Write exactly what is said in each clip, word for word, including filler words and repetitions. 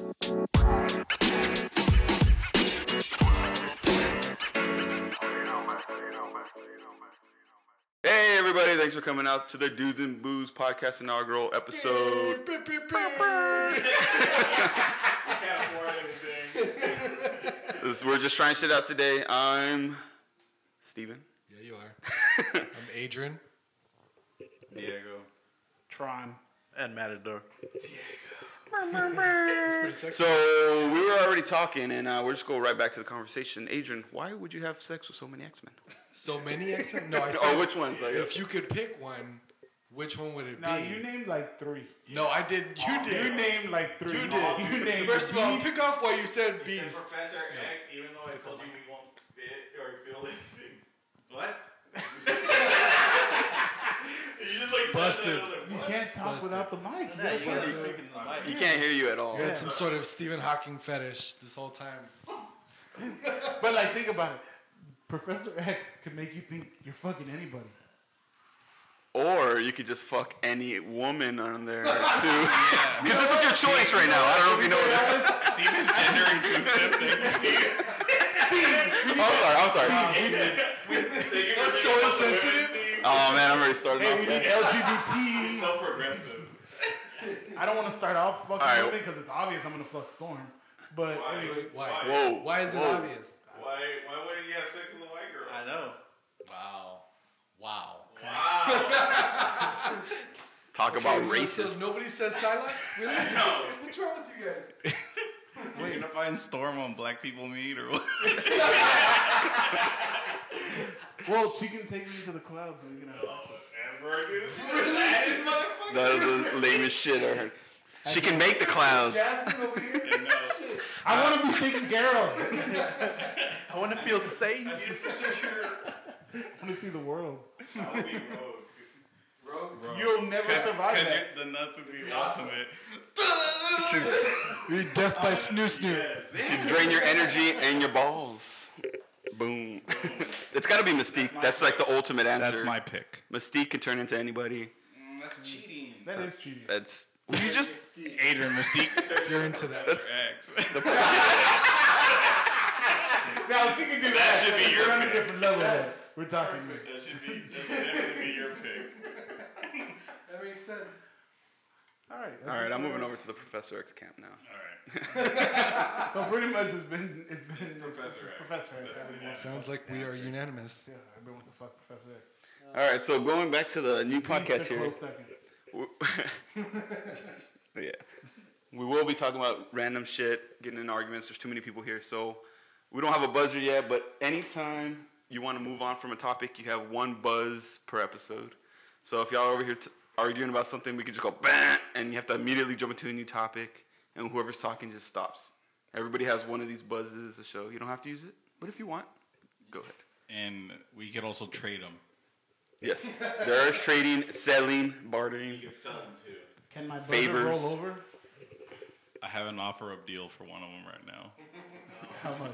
Hey everybody, thanks for coming out to the Dudes and Booze podcast inaugural episode. We can't afford anything. This, we're just trying shit out today. I'm Steven. Yeah, you are. I'm Adrian. Diego. Tron. And Matador. So we were already talking, and uh, we'll just go right back to the conversation. Adrian, why would you have sex with so many X-Men? So many X-Men? No, I said. Oh, which ones? I guess. If you could pick one, which one would it No, be? you named like three. No, I did. You You did. named like three. You did. You named First of all, Beast. pick off why you said You Beast. said Professor X, even though I told you we won't fit or feel anything. What? You just like Busted. Like, You what? can't talk Busted. without the mic. You Yeah, gotta you put gotta it- speak in the mic. He can't hear you at all. You had some sort of Stephen Hawking fetish this whole time. But like, think about it. Professor X could make you think you're fucking anybody. Or you could just fuck any woman on there too. Because this is your choice right now. I don't know if you know this. Steve is gender inclusive. Oh, sorry. I'm sorry. That's so insensitive. Oh man, I'm already starting Hey, off. we need bad. L G B T. So progressive. I don't want to start off fucking All right. women because it's obvious I'm gonna fuck Storm. But Why? anyway, Why? Whoa. Why is it Whoa. obvious? Why? Why wouldn't you have sex with a white girl? I know. Wow. Wow. Wow. Talk about Okay, so racist. nobody says Psylocke? Really? No. What's wrong with you guys? We're gonna find Storm on Black People Meet or what? well, she can take me to the clouds and we can have sex. That was the lamest shit I heard. She can make the clouds. Jasmine over here. No. I want to be taken care of. I want to feel safe. I want to see the world. I'll be rogue. Rogue. You'll never survive Because that. the nuts would be ultimate. Read Death by Snoo Snoo. Yes. She drain your energy and your balls. Boom. It's got to be Mystique. That's like the ultimate answer. That's my pick. Mystique can turn into anybody. Mm, that's cheating. That is cheating. That's you just. Adrian Mystique. If you're into that. That's X. Now she can do that. That should be your We're on a pick. different level. Yes. We're talking. That should be. That should definitely be your pick. That makes sense. All right. All right, I'm moving over to the Professor X camp now. All right. So pretty much it's been it's been It's Professor X. Professor X. That's everyone- it. Sounds like we are unanimous. Yeah, everyone wants to fuck Professor X. All right, so going back to the new He's podcast the here. close second. Yeah. We will be talking about random shit, getting in arguments. There's too many people here, so we don't have a buzzer yet, but anytime you want to move on from a topic, you have one buzz per episode. So if y'all are over here t- arguing about something, we can just go bang, and you have to immediately jump into a new topic, and whoever's talking just stops. Everybody has one of these buzzes a show. You don't have to use it, but if you want, go ahead. And we could also trade them. Yes, there is trading, selling, bartering. You can sell them too. Can my buzzer Favors. roll over? I have an offer up deal for one of them right now. How much?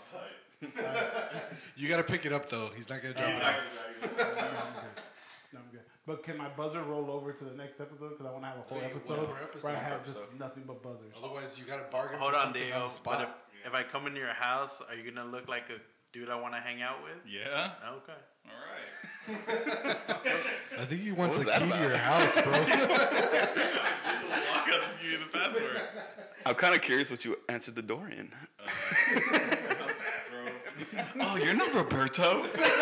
You gotta pick it up though. He's not gonna drop it Uh, off. No, I'm good. No, I'm good. But can my buzzer roll over to the next episode? Because I want to have a whole I think episode, one per episode. where I have Per just episode. nothing but buzzers. Otherwise, you gotta bargain Hold for on, something Diego. on the But spot. if, if I come into your house, are you gonna look like a dude I want to hang out with? Yeah? Okay. All right. I think he wants What the was key that to your about? house, bro. Walk up, just give you the password. I'm kind of curious what you answered the door in. Uh, bathroom. Oh, you're not Roberto.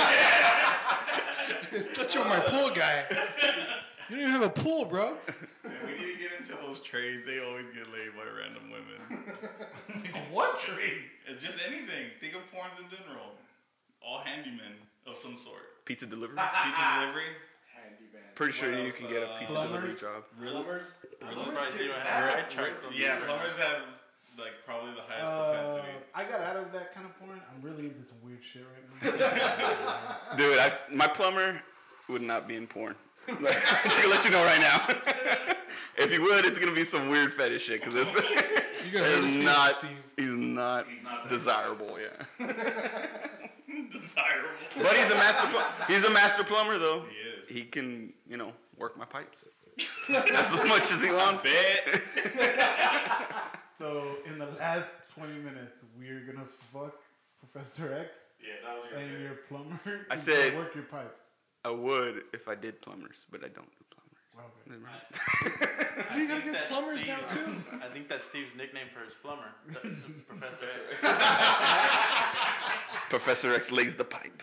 Thought you were my pool guy. You don't even have a pool, bro. Man, we need to get into those trades. They always get laid by random women. What tree? It's just anything. Think of porns in general. All handymen of some sort. Pizza delivery? Pizza delivery. Pretty sure What you else? can get a Uh, pizza delivery plumbers? job. Really? I'm surprised you don't Really? have. I tried some. Yeah, plumbers have like probably the highest Uh, propensity. I got out of that kind of porn. I'm really into some weird shit right now. Dude, I, my plumber would not be in porn. I'm just gonna let you know right now. If he would, it's gonna be some weird fetish shit because it's, You gotta hurt his it's feelings, not. Steve. He's not He's not that desirable. Yeah. Desirable. But he's a master. Pl- he's a master plumber though. He is. He can, you know, work my pipes. That's as much as he wants. Bet. So last twenty minutes, we're gonna fuck Professor X Yeah, that was your and pick. your plumber. I to said- work your pipes. I would if I did plumbers, but I don't do plumbers. Okay. Never mind. I What do you got think against that's plumbers now, Steve's- too? I think that's Steve's nickname for his plumber, Professor X. Professor X lays the pipe.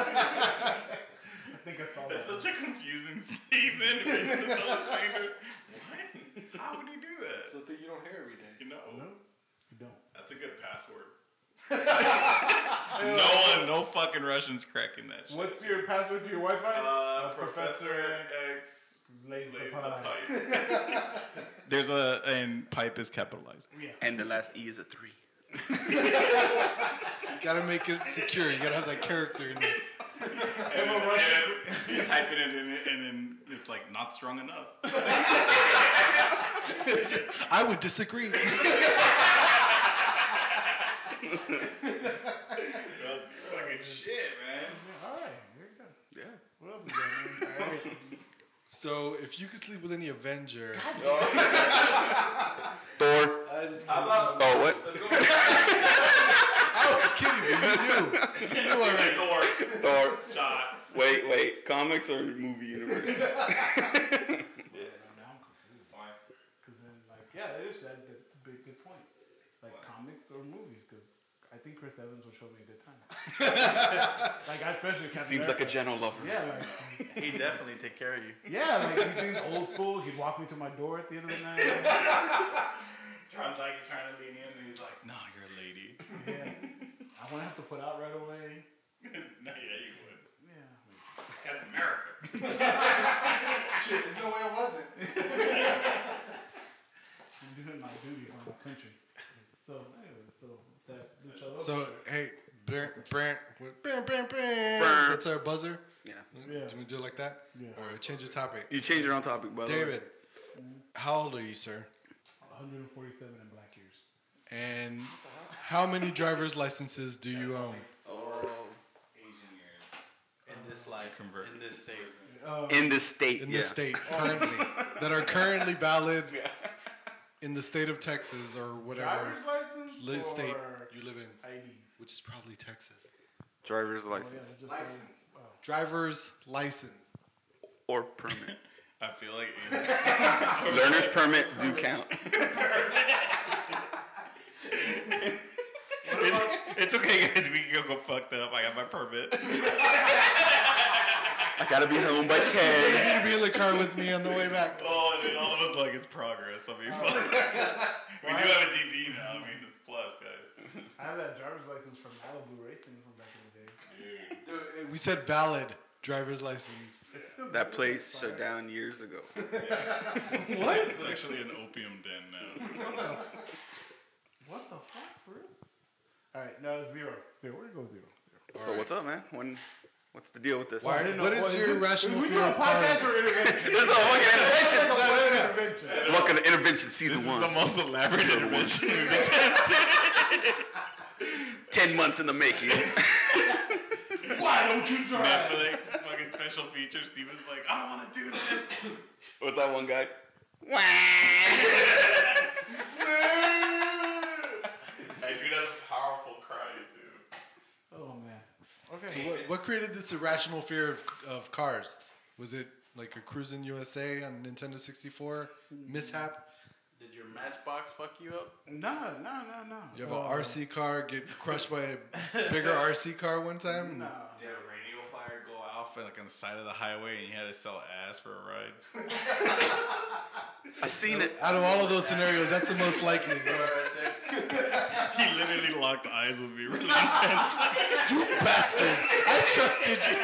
I think that's all. That's that such a confusing statement. If he's the tallest finger. What? How would he do that? Something you don't hear every day. You know, No, you don't. that's a good password. No one, no fucking Russians cracking that shit. What's your password to your Wi-Fi? Uh, Professor X lays the lays the pipe. pipe. There's a, and pipe is capitalized. Yeah. And the last E is a three. You gotta make it secure. You gotta have that character in there. And, a then- Russian- and then you type it in, and, it- and then it's like not strong enough. I would disagree. Well, fucking shit, man. Yeah, all right, here we go. Yeah. What else is there, man? All right. So, if you could sleep with any Avenger, Thor. I just How about- Oh, what? Let's go. I was kidding you. You knew. You knew already. Thor. Thor. Shot. Wait, wait. Comics or movie universe? Yeah, now I'm confused. Why? Because then, like, yeah, that is that. That's a big good point. Like comics or movies, because I think Chris Evans would show me a good time. Like, I especially Captain Seems like a America. gentle lover. Yeah, like, He'd definitely take care of you. yeah, like he seems old school. He'd walk me to my door at the end of the night. John's like trying to lean in, and he's like, "No, you're a lady." Yeah, I wouldn't have to put out right away. No, yeah, you would. Yeah. Captain America. Shit, there's no way I wasn't. I'm doing my duty for my country. So, anyway, so that Lucha Lobo So, shirt. hey, Brent, Brent, Brent, Brent, Brent. Brent. That's our buzzer. Yeah. Yeah. Do we do it like that? Yeah. All right, change the topic. You changed your own topic, by the way. David, how old are you, sir? one hundred forty-seven in black years. And how many driver's licenses do you own? Oh. Asian years. In this life, Convert. in this state. Um, In this state, In yeah. this state, currently, that are currently valid in the state of Texas or whatever driver's license li- or state you live in, I Ds? which is probably Texas. Driver's Oh, yeah, license let's just say, oh. Driver's license. or permit. I feel like Asian. Learner's permit do count. it's, it's okay, guys. We can go, go fucked up. I got my permit. I gotta be home by You ten. need to be in the car with me on the way back. Oh, and then all of us like it's progress. I mean, fuck. We do have a D D now. I mean, it's plus, guys. I have that driver's license from Malibu Racing from back in the day. Dude. We said valid driver's license. It's still That good. place It's shut fine. down years ago. What? It's actually an opium den now. What the, f- what the fuck, for real? All right, no, zero. Zero. We're gonna go zero. Zero. So what's up, man? When, what's the deal with this? Why- I didn't what know- is what- your we- irrational we fear doing of a podcast cars? or intervention? This is a fucking intervention. What intervention? Welcome to Intervention This Season is One. the most elaborate Season intervention one. we've attempted. Ten months in the making. Why don't you drive? Netflix fucking special features. Steve was like, I don't want to do this. What's that one guy? Hey, dude has a powerful cry too. Oh man. Okay. So what, what created this irrational fear of, of cars? Was it like a Cruisin' U S A on Nintendo sixty-four mishap? Did your Matchbox fuck you up? No, no, no, no. You have Uh, an R C car get crushed by a bigger R C car one time? No. Did a radio flyer go off like on the side of the highway and you had to sell ass for a ride? I seen it. Out of all of those scenarios, that's the most likely. He literally locked eyes with me really intense. You bastard! I trusted you.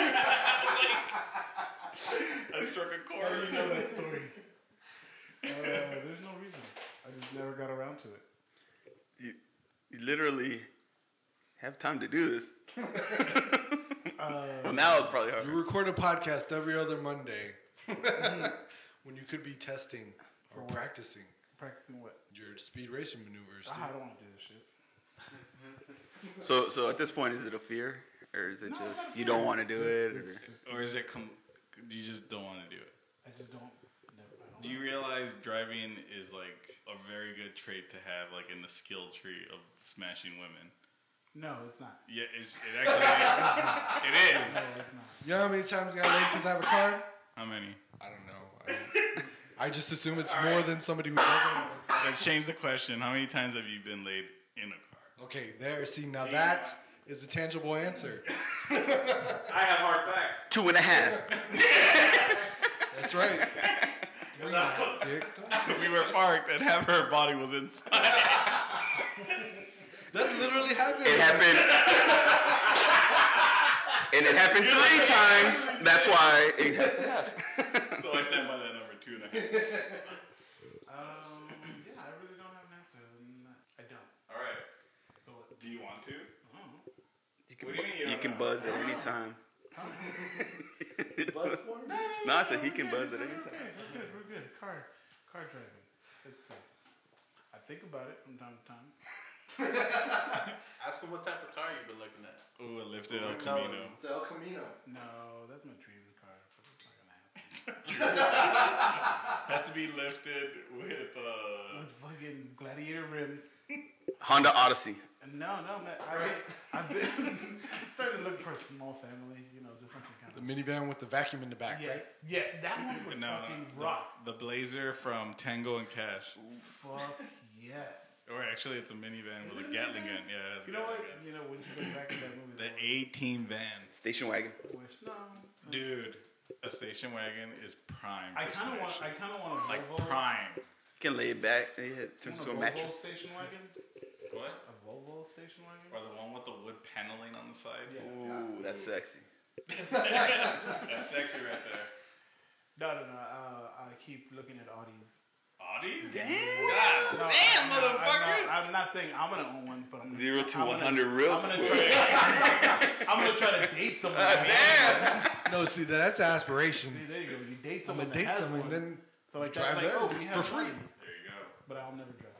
I struck a How chord. do you know that story? Uh, there's no reason. I just never got around to it. You, you literally have time to do this. Uh, Well, now it's probably hard. You record a podcast every other Monday when you could be testing or For what? practicing Practicing what? your speed racing maneuvers. Ah, I Dude. don't want to do this shit. So, so at this point, is it a fear, or is it No, it's just not you fair. don't want to It's do just- it? it's Or? just- Or is it com- you just don't want to do it? I just don't. Never, I don't Do you realize driving is like a very good trait to have, like in the skill tree of smashing women? No, it's not. Yeah, it's, it actually is. It is. No, it's not. You know how many times I got laid because I have a car? How many? I don't know. I, I just assume it's more than somebody who doesn't have a car. Let's change the question. How many times have you been laid in a car? Okay, there. See, now that is a tangible answer. I have hard facts. Two and a half. That's right. Three and a half, dick. We were parked and half her body was inside. That literally happened. It happened. And it happened three times. That's why it has to happen. So I stand by that number, two and a half. Um, yeah, I really don't have an answer other than that. I don't. All right. So, what? Do you want to? I don't know. You can, What do you mean you you don't can know? buzz at any time. Buzz for me? No, I said he can We're buzz at good, any we're time. good, We're good. We're good. Car, car driving. Let's see. I think about it from time to time. Ask him what type of car you've been looking at. Ooh, a lifted El No. Camino. It's El Camino. No, that's my dream car, but it's not gonna happen. Has to be lifted with uh. With fucking gladiator rims. Honda Odyssey. And no, no, man. I, I've been starting to look for a small family. You know, just something kind The of. minivan with the vacuum in the back, right? Yes, yeah, that one would No, fucking no, rock. the, the Blazer from Tango and Cash. Fuck yes. Or actually, it's a minivan with a Is it a Gatling gun. minivan? Yeah, it has a You know what? Gatling gun. You know when you look back at that movie. The that was- eighteen van. Station wagon. Which, no. Dude, a station wagon is prime I for kind of want. I smashing. kind of want a Like Volvo. prime. You can lay it back. Yeah, it turns Want to a Volvo mattress. station wagon. What? A Volvo station wagon. Or the one with the wood paneling on the side? Yeah. Ooh, that's sexy. That's sexy right there. No, no, no. Uh, I keep looking at Audis. Audis? Damn. God No, damn, I'm not- motherfucker! I'm not, I'm not saying I'm gonna own one, but I'm gonna, Zero to I'm one gonna- hundred real I'm gonna quick. try. I'm gonna try to date someone. Ah, that has damn. No, see, that's aspiration. one. See, there you go. You date I'm someone gonna date that has someone, one. then so like drive like, there oh, we have for free. money, There you go. but I'll never drive.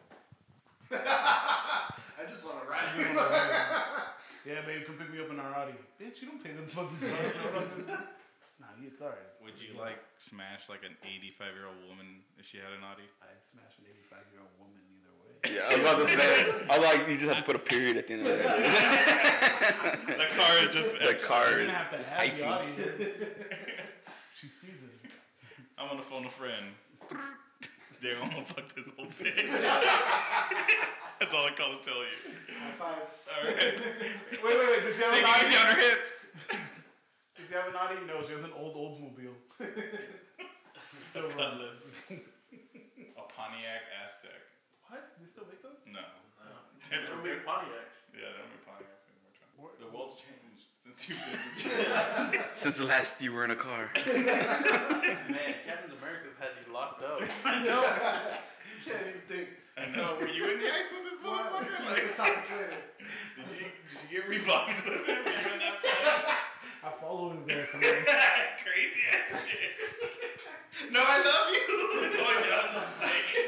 I just want to I just wanna ride. Yeah, babe, come pick me up in our Audi. Bitch, you don't pay them fucking cars. Nah, it's ours. Would you like smash like an eighty-five year old woman if she had an Audi? I'd smash an eighty-five year old woman either way. Yeah, I was about to say. I was like, you just have to put a period at the end of that. The car is just The car You're is gonna have to have icy. the Audi. She's seasoned. I'm gonna phone a friend. They're gonna fuck this old bitch. That's all I call to tell you. High fives. Alright. Wait, wait, wait. Does she have Take an it Audi? easy on her hips. Does she have an Audi? No, she has an old Oldsmobile. A Still runs. Cutlass. A Pontiac Aztec. What? They still make those? No. They don't make Pontiacs. Yeah, they don't make Pontiacs anymore. John. What? The world's changed since you've been. Since the last you were in a car. Man, Captain America's had you locked up. I know. You can't even think. I know. Were you in the ice with this motherfucker? Like, Topics later. did you did you get revived with him? Were you in that plane? I follow his there somewhere. Crazy ass shit. No, I love you. Going down the plane.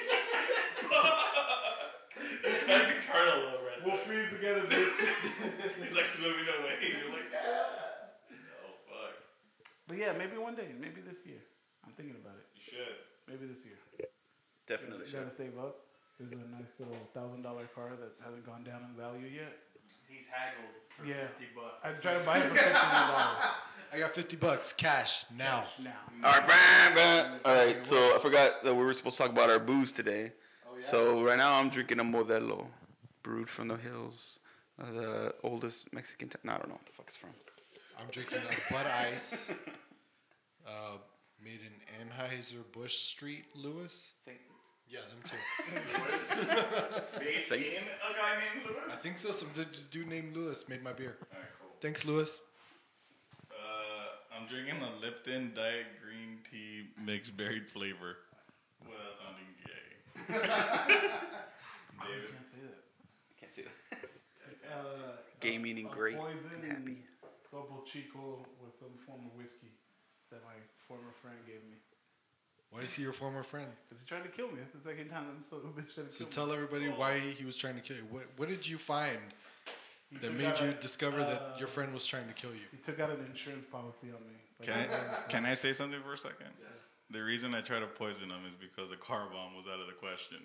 That's eternal love right We'll there. freeze together, bitch. He's like swimming away. You're like, ah. No, fuck. But yeah, maybe one day. Maybe this year. I'm thinking about it. You should. Maybe this year. Definitely You should. gotta save up. There's a nice little thousand dollar car that hasn't gone down in value yet. He's haggled for Yeah. fifty bucks. I tried to buy it for fifteen hundred dollars. I got fifty bucks cash now. Now. All right, bam, bam. All right. So I forgot that we were supposed to talk about our booze today. Oh, So right now I'm drinking a Modelo, brewed from the hills, uh, the oldest Mexican. T- no, I don't know what the fuck it's from. I'm drinking a Bud Ice, uh, made in Anheuser-Busch Street, Lewis. Yeah, them too. Based Safe. in a guy named Lewis? I think so. Some dude- dude named Lewis made my beer. Alright, cool. Thanks, Lewis. Uh, I'm drinking a Lipton Diet Green Tea mixed berry flavor. Without sounding gay. Oh, you David. can't say that. Can't see that. Uh, Gay a- meaning a great Poison and happy. Double Chico with some form of whiskey that my former friend gave me. Why is he your former friend? Because he tried to kill me. That's the second time I'm so bitch trying to So kill tell me. everybody why he was trying to kill you. What What did you find He that took made out you a- discover that uh, your friend was trying to kill you? He took out an insurance policy on me. Like, Can I, uh, can I say something for a second? The reason I tried to poison him is because a car bomb was out of the question.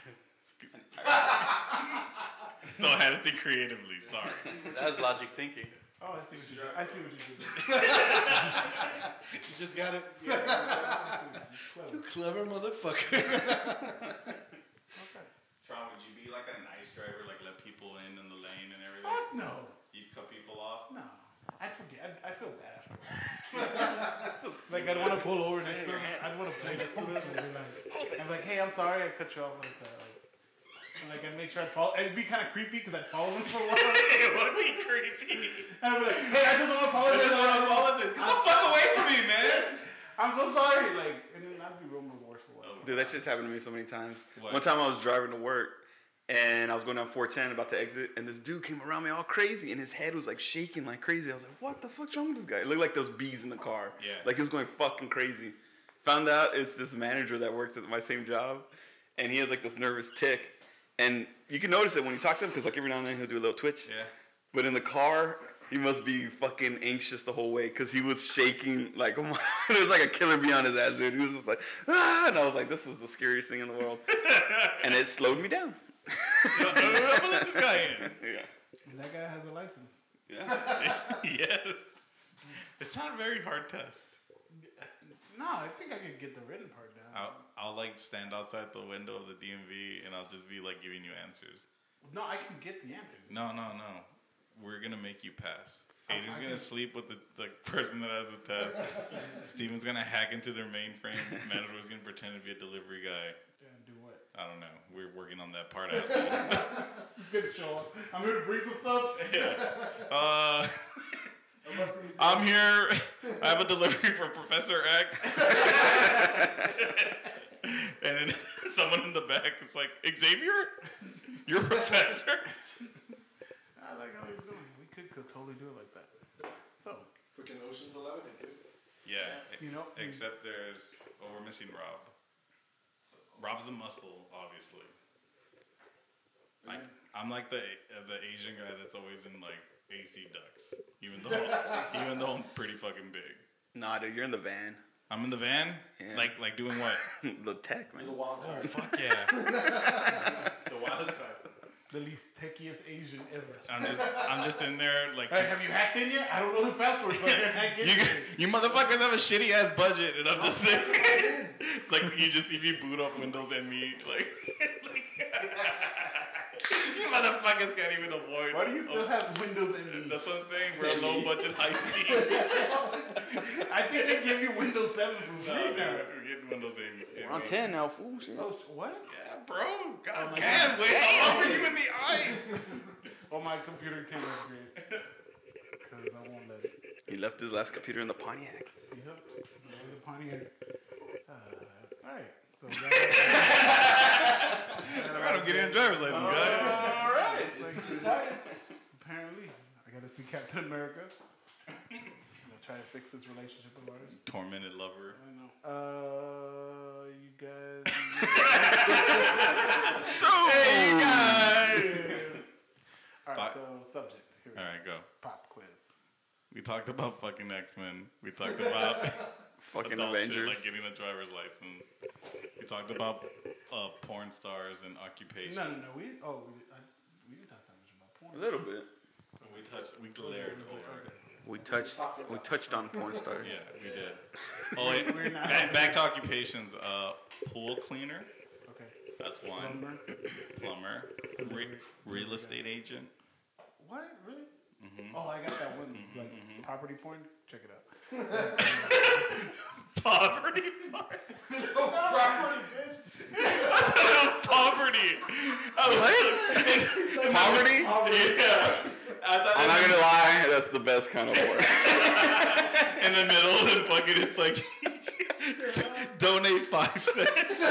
So I had to think creatively. Sorry. That's logic thinking. Oh, I see what you did. I see what you did. You just got it. Yeah, You clever. clever motherfucker. Okay. Tron, would you be like a nice driver, like let people in in the lane and everything? Fuck no. You'd cut people off? No. I'd forget. I'd, I'd feel bad after. Like, I'd want to pull over next to them. I'd want to play next to them and be like, I'm like, hey, I'm sorry I cut you off like that. Like, and like, I'd make sure I'd follow. It'd be kind of creepy because I'd follow them for a while. It would be creepy. And I'd be like, hey, I just want to apologize. I just want to apologize. Get the fuck away from me, man. I'm so sorry. Like, and then I'd be real remorseful. Dude, that shit's happened to me so many times. What? One time I was driving to work, and I was going down four ten, about to exit, and this dude came around me all crazy, and his head was like shaking like crazy. I was like, what the fuck's wrong with this guy? It looked like those bees in the car. Yeah. Like he was going fucking crazy. Found out it's this manager that works at my same job, and he has like this nervous tick. And you can notice it when you talk to him, because like every now and then he'll do a little twitch. Yeah. But in the car, he must be fucking anxious the whole way, because he was shaking like, oh my, there was like a killer bee on his ass, dude. He was just like, ah, and I was like, this is the scariest thing in the world. And it slowed me down. I'm gonna let this guy in. Yeah. And that guy has a license. Yeah. Yes. It's not a very hard test. No, I think I could get the written part down. I'll, I'll like stand outside the window of the D M V and I'll just be like giving you answers. No, I can get the answers. No, no, no. We're gonna make you pass. Oh, Adrian's I gonna can- sleep with the, the person that has the test. Steven's gonna hack into their mainframe. Manager's gonna pretend to be a delivery guy. And do what? I don't know. We're working on that part. Asking. He's gonna show up. I'm here to bring some stuff. Uh, I'm here. I have a delivery for Professor X. And then someone in the back is like, Xavier? You're a professor? I like how he's doing. We could, could totally do it like that. So, Freaking Ocean's Eleven, dude. Yeah. you know, Except there's, oh, we're missing Rob. Rob's the muscle, obviously. I, I'm like the uh, the Asian guy that's always in like A C ducks, even though even though I'm pretty fucking big. Nah, dude, you're in the van. I'm in the van, Yeah. like like doing what? The tech, man. wild Oh fuck yeah! The wild card. the least techiest Asian ever. I'm just I'm just in there like. Hey, have you hacked in yet? I don't know the password, so I can't hack in. You, you motherfuckers have a shitty ass budget, and I'm just there. It's like you just see me boot up Windows and me, like, like you motherfuckers can't even avoid. Why do you still have Windows M E? That's what I'm saying. We're a low budget high tea. I think they give you Windows seven for No, free dude, now. we're getting Windows eight. We're on ten now, fool. Shit. Oh, sh- what? Yeah, bro. God Oh my damn, God. wait, how long were you in the ice? Oh, my computer can't upgrade. Because I won't let it. He left his last computer in the Pontiac. Yep. The Pontiac. Uh, that's right. So, Alright, I'm getting a driver's license, guys. all right. Like, apparently, I got to see Captain America. I'm gonna try to fix this relationship of ours. Tormented lover. I know. Uh, you guys. So, Hey, you guys. All right. Thought- So, subject. Here we go. Alright, go. Pop quiz. We talked about fucking X-Men. We talked about fucking adult Avengers. shit like getting a driver's license. We talked about uh, porn stars and occupations. No, no, no. We oh we, I, we didn't talk that much about porn. A little bit. We touched. We glared over it. We touched. We touched on porn stars. Yeah, we did. Oh, wait. We're not- Back, back to occupations. Uh, pool cleaner. Okay. That's one. Plumber. Plumber. Re- real estate agent. What? Really? Mm-hmm. Oh, I got that one. Mhm, Like mhm. property porn. Check it out. Poverty. Property, bitch. Poverty. What? Poverty? Yeah. I thought I'm it not was- gonna lie, that's the best kind of porn. in the middle and fucking it's like donate five cents.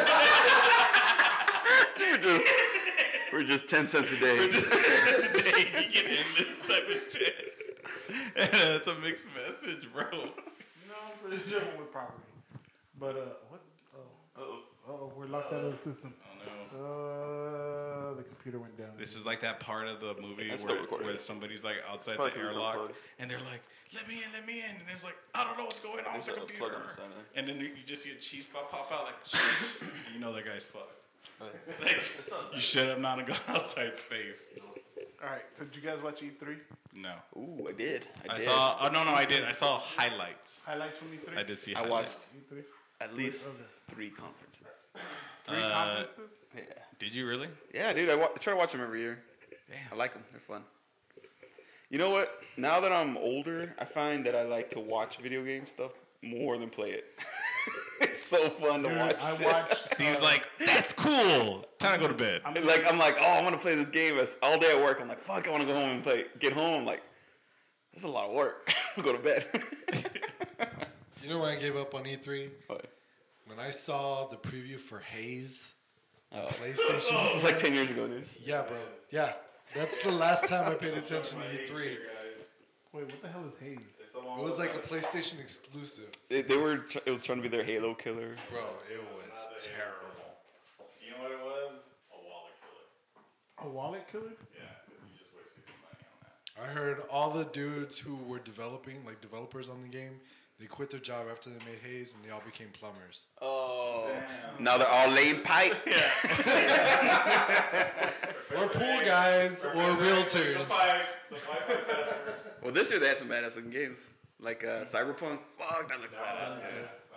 we're, just, we're just ten cents a day. We're just today you get in this type of shit. And it's a mixed message, bro. No, I'm pretty sure I went with property. But uh, what? Oh, Uh-oh. Oh, we're locked out of the system. Oh no. Uh, the computer went down. This is like that part of the movie That's still where, recording. where somebody's like outside Probably the 'cause it's airlock unplugged. and they're like, "Let me in, let me in," and it's like, "I don't know what's going on with the There's a computer." plug on the side of And then you just see a cheese spot pop out, like, you know that guy's fucked. Like, you should have not gone outside space. All right. So did you guys watch E three? No. Ooh, I did. I, I did. saw. Oh no, no, I did. I saw highlights. Highlights from E three. I did see. I Highlights. watched E three. at least three conferences. Three Uh, conferences. Yeah. Did you really? Yeah, dude. I, wa- I try to watch them every year. Damn. I like them. They're fun. You know what? Now that I'm older, I find that I like to watch video game stuff more than play it. It's so fun to Dude, watch. I shit. watched. Steve's uh, like, "That's cool. Time to go to bed." I'm Like I'm like, oh, I want to play this game. It's all day at work. I'm like, fuck, I want to go home and play. Get home, I'm like, this is a lot of work. Go to bed. Do you know when I gave up on E three? What? When I saw the preview for Haze on Oh. PlayStation. This is like ten years ago, dude. Yeah, bro. Yeah. That's the last time I paid attention to E three. Wait, what the hell is Haze? It was like a PlayStation exclusive. They, they were. Tr- it was trying to be their Halo killer. Bro, it was terrible. You know what it was? A wallet killer. A wallet killer? Yeah, because you just wasted your money on that. I heard all the dudes who were developing, like developers on the game, they quit their job after they made Haze and they all became plumbers. Oh. Now they're all laying pipe. Or pool guys, or realtors. Well, this year they had some badass looking games. Like uh, Cyberpunk. Fuck, that looks badass, dude.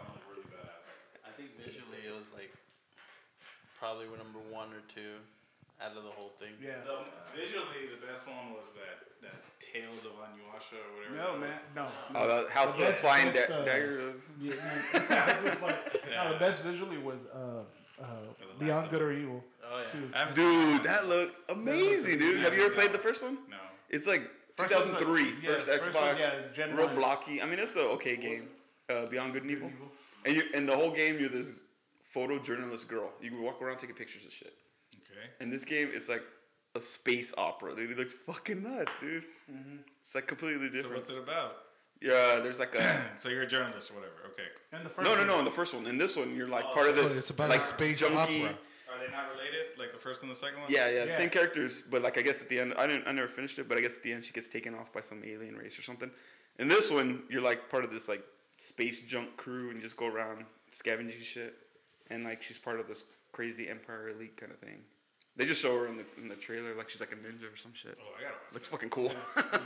I think visually it was like probably number one or two out of the whole thing. Yeah. The, visually, the best one was that, that Tales of Anyuasha or whatever. No, that man. was. No. Oh, the House The of best- Flying best, da- uh, Daggers. Yeah, man. That's just like- no, the best visually was uh, uh, The Beyond Last Good of or Us. Evil. Oh yeah. Too. I haven't seen Dude, that looked amazing, dude. Have you ever played the first one? No. It's like First two one's thousand three, like- yeah, first first Xbox, one, yeah, Gen real one. blocky. I mean, it's an okay game. Uh, Beyond Good and Good Evil. and Evil. And you and the whole game, you're this photojournalist girl. You can walk around taking pictures of shit. Okay. And this game is like a space opera, dude. It looks fucking nuts, dude. Mm-hmm. It's like completely So different. what's it about? Yeah, there's like a So you're a journalist or whatever. Okay. And the first no, no, one- no. In the first one, in this one, you're like Oh, part of So this. it's about like a space junky, opera. Are they not related? Like the first and the second one? Yeah, yeah, Yeah. same characters, but like I guess at the end, I didn't, I never finished it, but I guess at the end she gets taken off by some alien race or something. In this one, you're like part of this like space junk crew and you just go around scavenging shit, and like she's part of this crazy Empire Elite kind of thing. They just show her in the in the trailer like she's like a ninja or some shit. Oh, I gotta watch Looks that. fucking cool.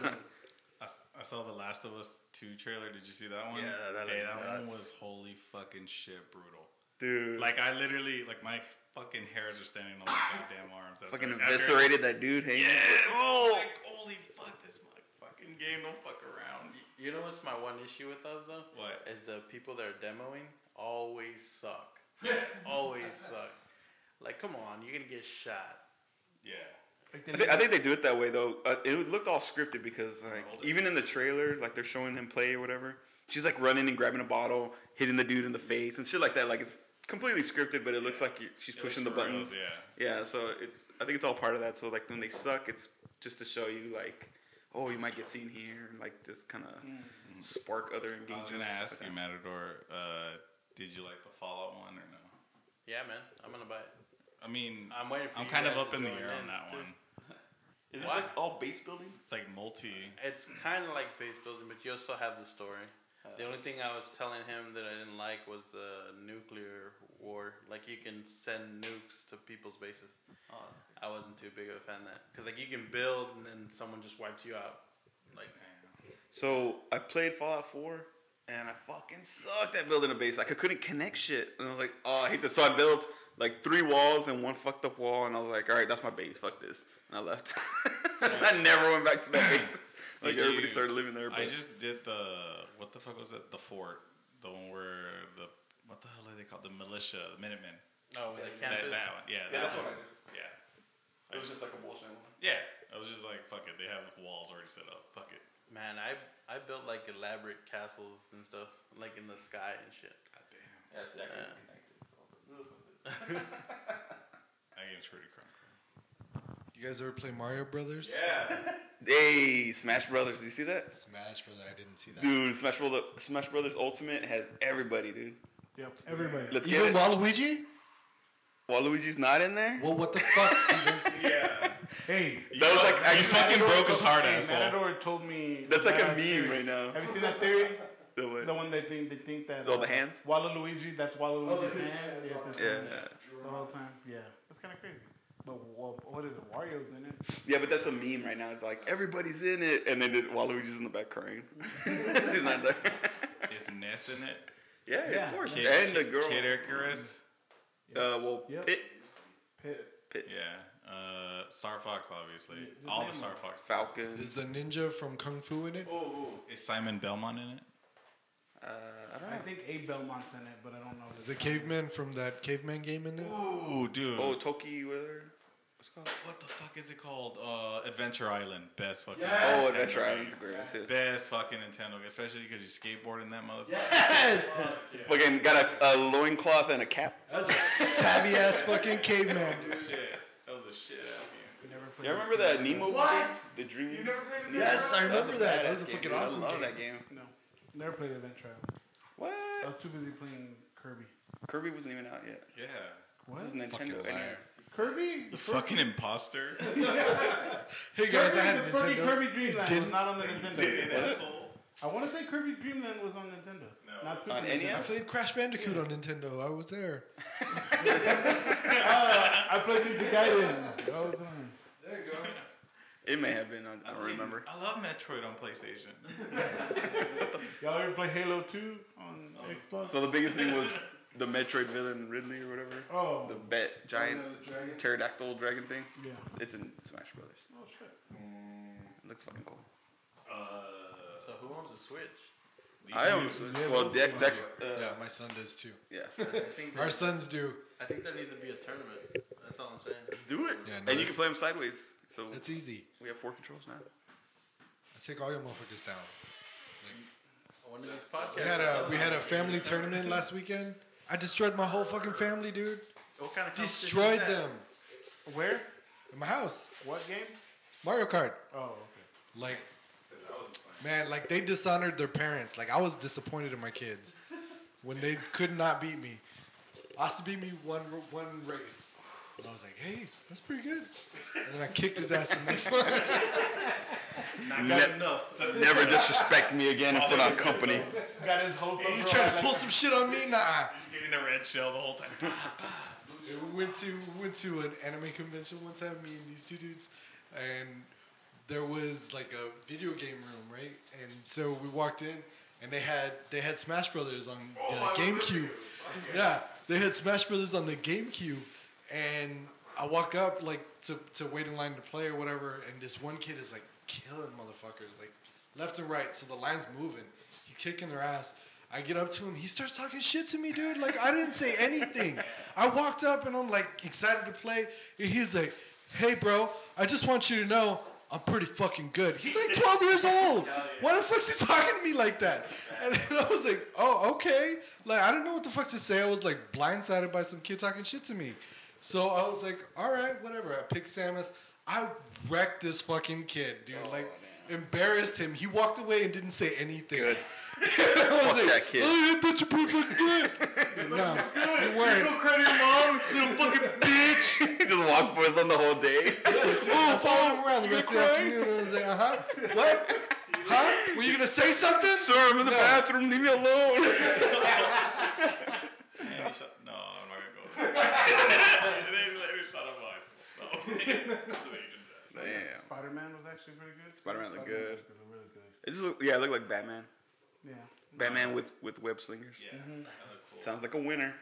I, s- I saw the Last of Us two trailer. Did you see that one? Yeah, that Hey, looked that one nuts. was holy fucking shit brutal. Dude, Like I literally, like my fucking hairs are standing on my goddamn arms. After, fucking after- eviscerated that dude hanging. Yes. Oh, Like holy fuck, this fucking game don't fuck around. You know what's my one issue with those though? What? Is the people that are demoing always suck. always suck. Like, come on, you're gonna get shot. Yeah. Like they I think, I think they do it that way though. Uh, it looked all scripted because like Hold it. even in the trailer, like they're showing him play or whatever. She's like running and grabbing a bottle, hitting the dude in the face and shit like that. Like it's completely scripted, but it looks like you, she's It pushing the looks for buttons. reals, Yeah. Yeah, so it's I think it's all part of that. So like when they suck, it's just to show you like, oh, you might get seen here, and like just kind of spark other I was engagements. gonna and stuff ask like you, that. Matador. Uh, did you like the Fallout one or no? Yeah, man, I'm gonna buy it. I mean, I'm waiting for I'm you kind of guys up to in the join air on in, that too. one. Is this What? like all base building? It's like multi. It's kind of like base building, but you also have the story. The only thing I was telling him that I didn't like was the nuclear war. Like you can send nukes to people's bases. Oh, I wasn't too big of a fan of that because like you can build and then someone just wipes you out. Like So I played Fallout four, and I fucking sucked at building a base. Like I couldn't connect shit, and I was like, oh, I hate this. So I built like three walls and one fucked up wall, and I was like, all right, that's my base. Fuck this, and I left. I never went back to that base. Like Did everybody you- started living there. But I just did the what the fuck was it? The fort, the one where the what the hell are they called? The militia, the Minutemen. oh, with the That, campus. that one, yeah. yeah, that that's one. what I did. Yeah. It was just like a bullshit one. Yeah. I was just like, fuck it. They have walls already set up. Fuck it. Man, I I built like elaborate castles and stuff, like in the sky and shit. God damn. Yeah, see, I Yeah. couldn't connect it. So I was like, ugh. That game's pretty crunk. You guys ever play Mario Brothers? Yeah. Hey, Smash Brothers, did you see that? Smash Brothers, I didn't see that. Dude, Smash Brothers, Smash Brothers Ultimate has everybody, dude. Yep, everybody. Let's get Even it. Waluigi? Waluigi's not in there? Well, what the fuck, Steven? Yeah. Hey, That was like you actually fucking broke his heart, hey, asshole. Matador told me. That's like a badass meme theory. right now. Have you seen that theory? The what? The one they think they think that. Oh, uh, the hands? Waluigi, that's Waluigi's hand. Yes, it's Yeah. him the whole time. Yeah, that's kind of crazy. But what, what is it? Wario's in it. Yeah, but that's a meme right now. It's like everybody's in it, and then it, Waluigi's in the back crying. He's not there. Is Ness in it? Yeah, Yeah. of course. Kid, and the Kid- girl. Kid Icarus. Uh, well, Yep. Pit, Pit. Yeah. Uh, Star Fox, obviously. Yeah, just All name the Star them. Fox. Falcon. Is the ninja from Kung Fu in it? Is Simon Belmont in it? Uh, I don't I know. think Abe Belmont's in it, but I don't know. if Is it's the him. caveman from that caveman game in it? Ooh, dude. Oh, Toki, whatever. What's it called? What the fuck is it called? Uh, Adventure Island. Best fucking. Oh, Nintendo Adventure game. Island's a great one too. Best fucking Nintendo, game, especially because you skateboard in that motherfucker. Yes! Fucking got a, a loincloth and a cap. That's a savvy ass fucking caveman, dude. Shit. That was a shit out game. Never played You this remember that game. Nemo What? game? The Dream. You never played it? Yes, I That was a remember that. That was a badass game, fucking dude. awesome I love game. that game. No, never played Adventure Island. What? I was too busy playing Kirby. Kirby wasn't even out yet. Yeah. What? This is Nintendo Fucking N liar. E S. Kirby? You The first fucking imposter. Hey guys, Kirby, I had the a fucking Nintendo. Kirby Dreamland was Didn't- not on the Nintendo. Did it, Was it? asshole? I want to say Kirby Dreamland was on Nintendo. No. Not Super On Nintendo. N E S? I played Crash Bandicoot on Nintendo. I was there. Ah, I played Ninja Gaiden all the time. It may have been. I, I don't remember. I love Metroid on PlayStation. Y'all ever play Halo two on Xbox? So the biggest thing was the Metroid villain Ridley or whatever. Oh, The bat giant pterodactyl dragon thing. yeah. It's in Smash Brothers. Oh shit. It looks fucking cool. Uh, So who owns a Switch? I own. Yeah, Well, those Dex. ones. Dex uh, Yeah, my son does too. yeah. I think Our there, sons do. I think there needs to be a tournament. That's all I'm saying. Let's do it. Yeah, no, and you can it's- play them sideways. So It's easy. we have four controls now. I take all your motherfuckers down. One of these podcasts. We had a we had a family tournament last weekend. I destroyed my whole fucking family, dude. What kind of competition Destroyed is that? them Where? in my house. What game? Mario Kart. Oh, okay. Like, man, like they dishonored their parents. Like I was disappointed in my kids when they could not beat me. Austin beat me one one race. And I was like, hey, that's pretty good. And then I kicked his ass the next one. Ne- never disrespect me again in front of company. Got his whole. You trying to pull some shit on me? Nah. He's getting the red shell the whole time. We went to we went to an anime convention one time, me and these two dudes, and there was like a video game room, right? And so we walked in, and they had they had Smash Brothers on the GameCube. Yeah, they had Smash Brothers on the GameCube, and I walk up like to to wait in line to play or whatever, and this one kid is like killing motherfuckers like left and right. So the line's moving, he's kicking their ass. I get up to him. He starts talking shit to me, dude. Like, I didn't say anything. I walked up, and I'm, like, excited to play. And he's like, hey, bro, I just want you to know I'm pretty fucking good. He's, like, twelve years old. Why the fuck's he talking to me like that? And then I was like, oh, okay. Like, I didn't know what the fuck to say. I was, like, blindsided by some kid talking shit to me. So I was like, all right, whatever. I picked Samus. I wrecked this fucking kid, dude. Like, embarrassed him. He walked away and didn't say anything. Good. I was Fuck like, that kid. oh, I thought you pretty fucking good. No, you weren't. credit your mom, little fucking bitch. He just walked with them the whole day. Oh, follow him around the rest of the afternoon. And I was like, uh huh. What? Huh? Were you gonna say something? Sir, I'm in the No. bathroom. Leave me alone. And he shut, no, I'm not gonna go there. They let me shut up while I spoke. No. Damn. Spider-Man was actually pretty good. Spider-Man looked Spider-Man good. was really good. It just look, yeah, it looked like Batman. Yeah. Batman with with web slingers. Yeah, Mhm. that looked cool. Sounds like a winner.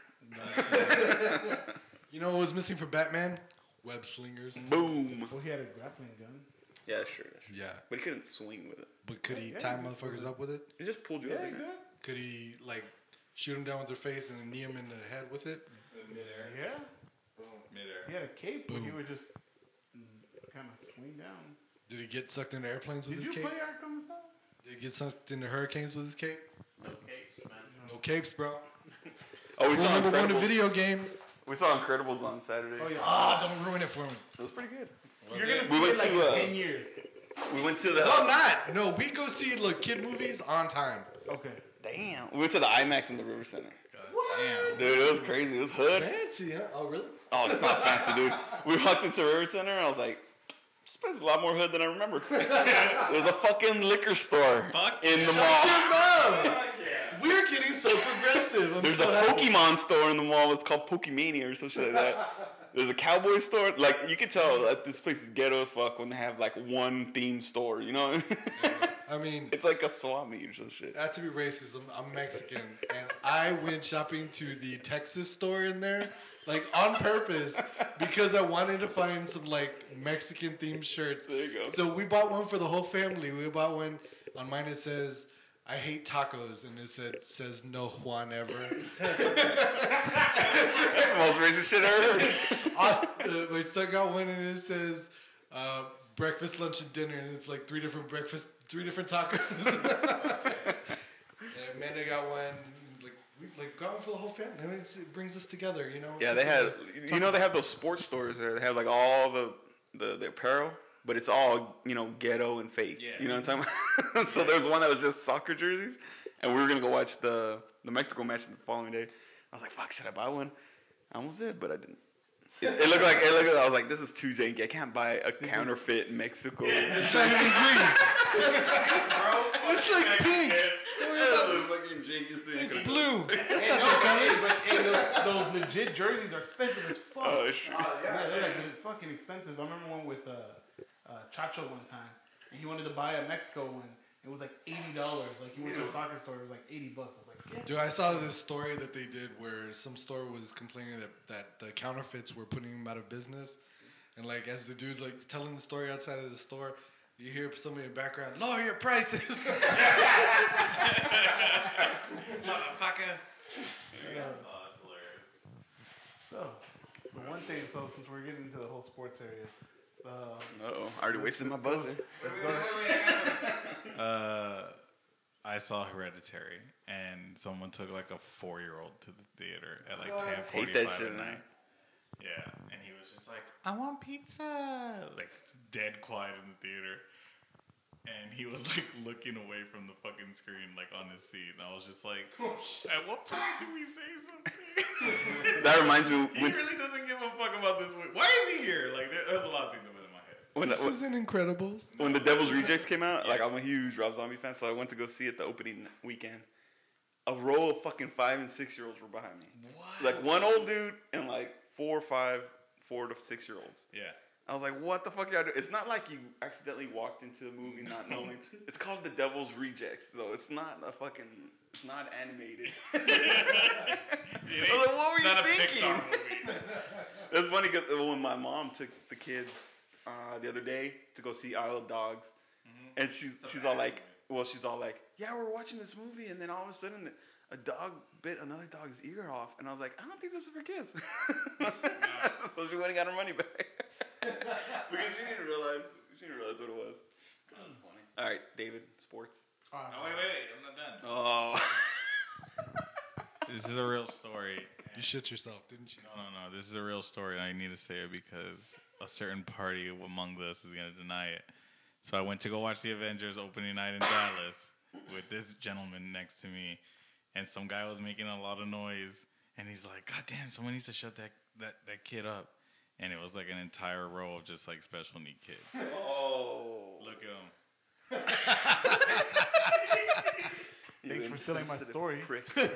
You know what was missing for Batman? Web slingers. Boom. Well, he had a grappling gun. Yeah, sure, that's true. Yeah, But he couldn't swing with it. but could he Yeah, tie he motherfuckers was- up with it? He just pulled you Yeah, up. didn't good. Could he like shoot him down with their face and then knee him in the head with it? Midair. Yeah. Midair. He had a cape, but he Boom. would just kind of swing down. Did he get sucked into airplanes with Did his you cape? play Arkham Asylum? Did he get sucked into hurricanes with his cape? No capes, man. No capes, bro. Oh, we Rule saw number one in Incredibles. video games. We saw Incredibles on Saturday. Oh yeah. Ah, don't ruin it for me. It was pretty good. You're gonna We see went it like to, uh, in ten years. We went to the. No, I'm not. No, we go see like kid movies on time. Okay. Damn. We went to the IMAX in the River Center. God, Damn. Dude, it was crazy. It was hood. Fancy, huh? Oh, really? Oh, it's not fancy, dude. We walked into River Center and I was like, this place is a lot more hood than I remember. There's a fucking liquor store Fuck in the Shut mall. your mouth. We're getting so progressive. I'm There's so a happy. Pokemon store in the mall. It's called Pokemania or some shit like that. There's a cowboy store. Like, you can tell that this place is ghetto as fuck when they have, like, one themed store, you know? I mean, It's like a swap meet or some shit. not to be racist, I'm, I'm Mexican, and I went shopping to the Texas store in there, like on purpose, because I wanted to find some like Mexican themed shirts. There you go. So we bought one for the whole family. We bought one. On mine it says, "I hate tacos," and it said says no Juan ever. That's the most racist shit I ever heard. Aust- uh, my son got one and it says uh, breakfast, lunch, and dinner, and it's like three different breakfast, three different tacos. And Amanda got one. Like we like got one for the whole family. I mean, it's, it brings us together, you know. Yeah, they had, you know, they have those sports stores there. They have like all the, the, the apparel, but it's all, you know, ghetto and fake. Yeah. You know what I'm talking about? So there was one that was just soccer jerseys, and we were going to go watch the, the Mexico match the following day. I was like, fuck, should I buy one? I almost did, but I didn't. It, it looked like, it looked like, I was like, this is too janky. I can't buy a counterfeit Mexico. It's nice and green. Bro, It's like pink. fucking jankiest thing. It's blue. That's Hey, not no, the hey, colors. but hey, those, those legit jerseys are expensive as fuck. Oh, shit. Yeah, they're like really fucking expensive. I remember one with uh, uh, Chacho one time, and he wanted to buy a Mexico one. It was like eighty dollars. Like he went to a soccer store, it was like eighty bucks. I was like, yeah. Dude, I saw this story that they did where some store was complaining that, that the counterfeits were putting them out of business. And like as the dude's like telling the story outside of the store, you hear somebody in the background, lower your prices. Motherfucker. Yeah. Oh, that's hilarious. So, the one thing, so since we're getting into the whole sports area, uh, Uh-oh, I already wasted my let's go- buzzer. let's go. Uh, I saw Hereditary, and someone took like a four-year-old to the theater at like ten Hate that forty-five shit, at man. night. Yeah, and he was just like, "I want pizza," like dead quiet in the theater, and he was like looking away from the fucking screen, like on his seat, and I was just like, "At what point do we say something?" That reminds me He when, really doesn't give a fuck about this movie. Why is he here? Like, there, there's a lot of things that went in my head. when, This when, isn't Incredibles. when the Devil's Rejects came out, like I'm a huge Rob Zombie fan, so I went to go see it the opening weekend. A row of fucking five and six year olds were behind me. What? Like one old dude and like four or five, four to six year olds. Yeah. I was like, what the fuck y'all doing? It's not like you accidentally walked into the movie not knowing. It's called The Devil's Rejects, so it's not a fucking, it's not animated. I was like, what were It's you not a thinking? Pixar movie. It's funny because when my mom took the kids uh, the other day to go see Isle of Dogs, Mhm. and she's she's all like, well, she's all like, yeah, we're watching this movie, and then all of a sudden a dog bit another dog's ear off, and I was like, I don't think this is for kids. So she went and got her money back because she didn't realize she didn't realize what it was. That was funny. All right, David, sports. Uh, Oh, wait, wait, wait. I'm not done. Oh, This is a real story. You shit yourself, didn't you? No, no, no. This is a real story, and I need to say it because a certain party among us is going to deny it. So I went to go watch the Avengers opening night in Dallas with this gentleman next to me, and some guy was making a lot of noise, and he's like, God damn, someone needs to shut that, that, that kid up. And it was like an entire row of just like special need kids. oh. Look at him. You Thanks for stealing my insensitive story. prick. Sure.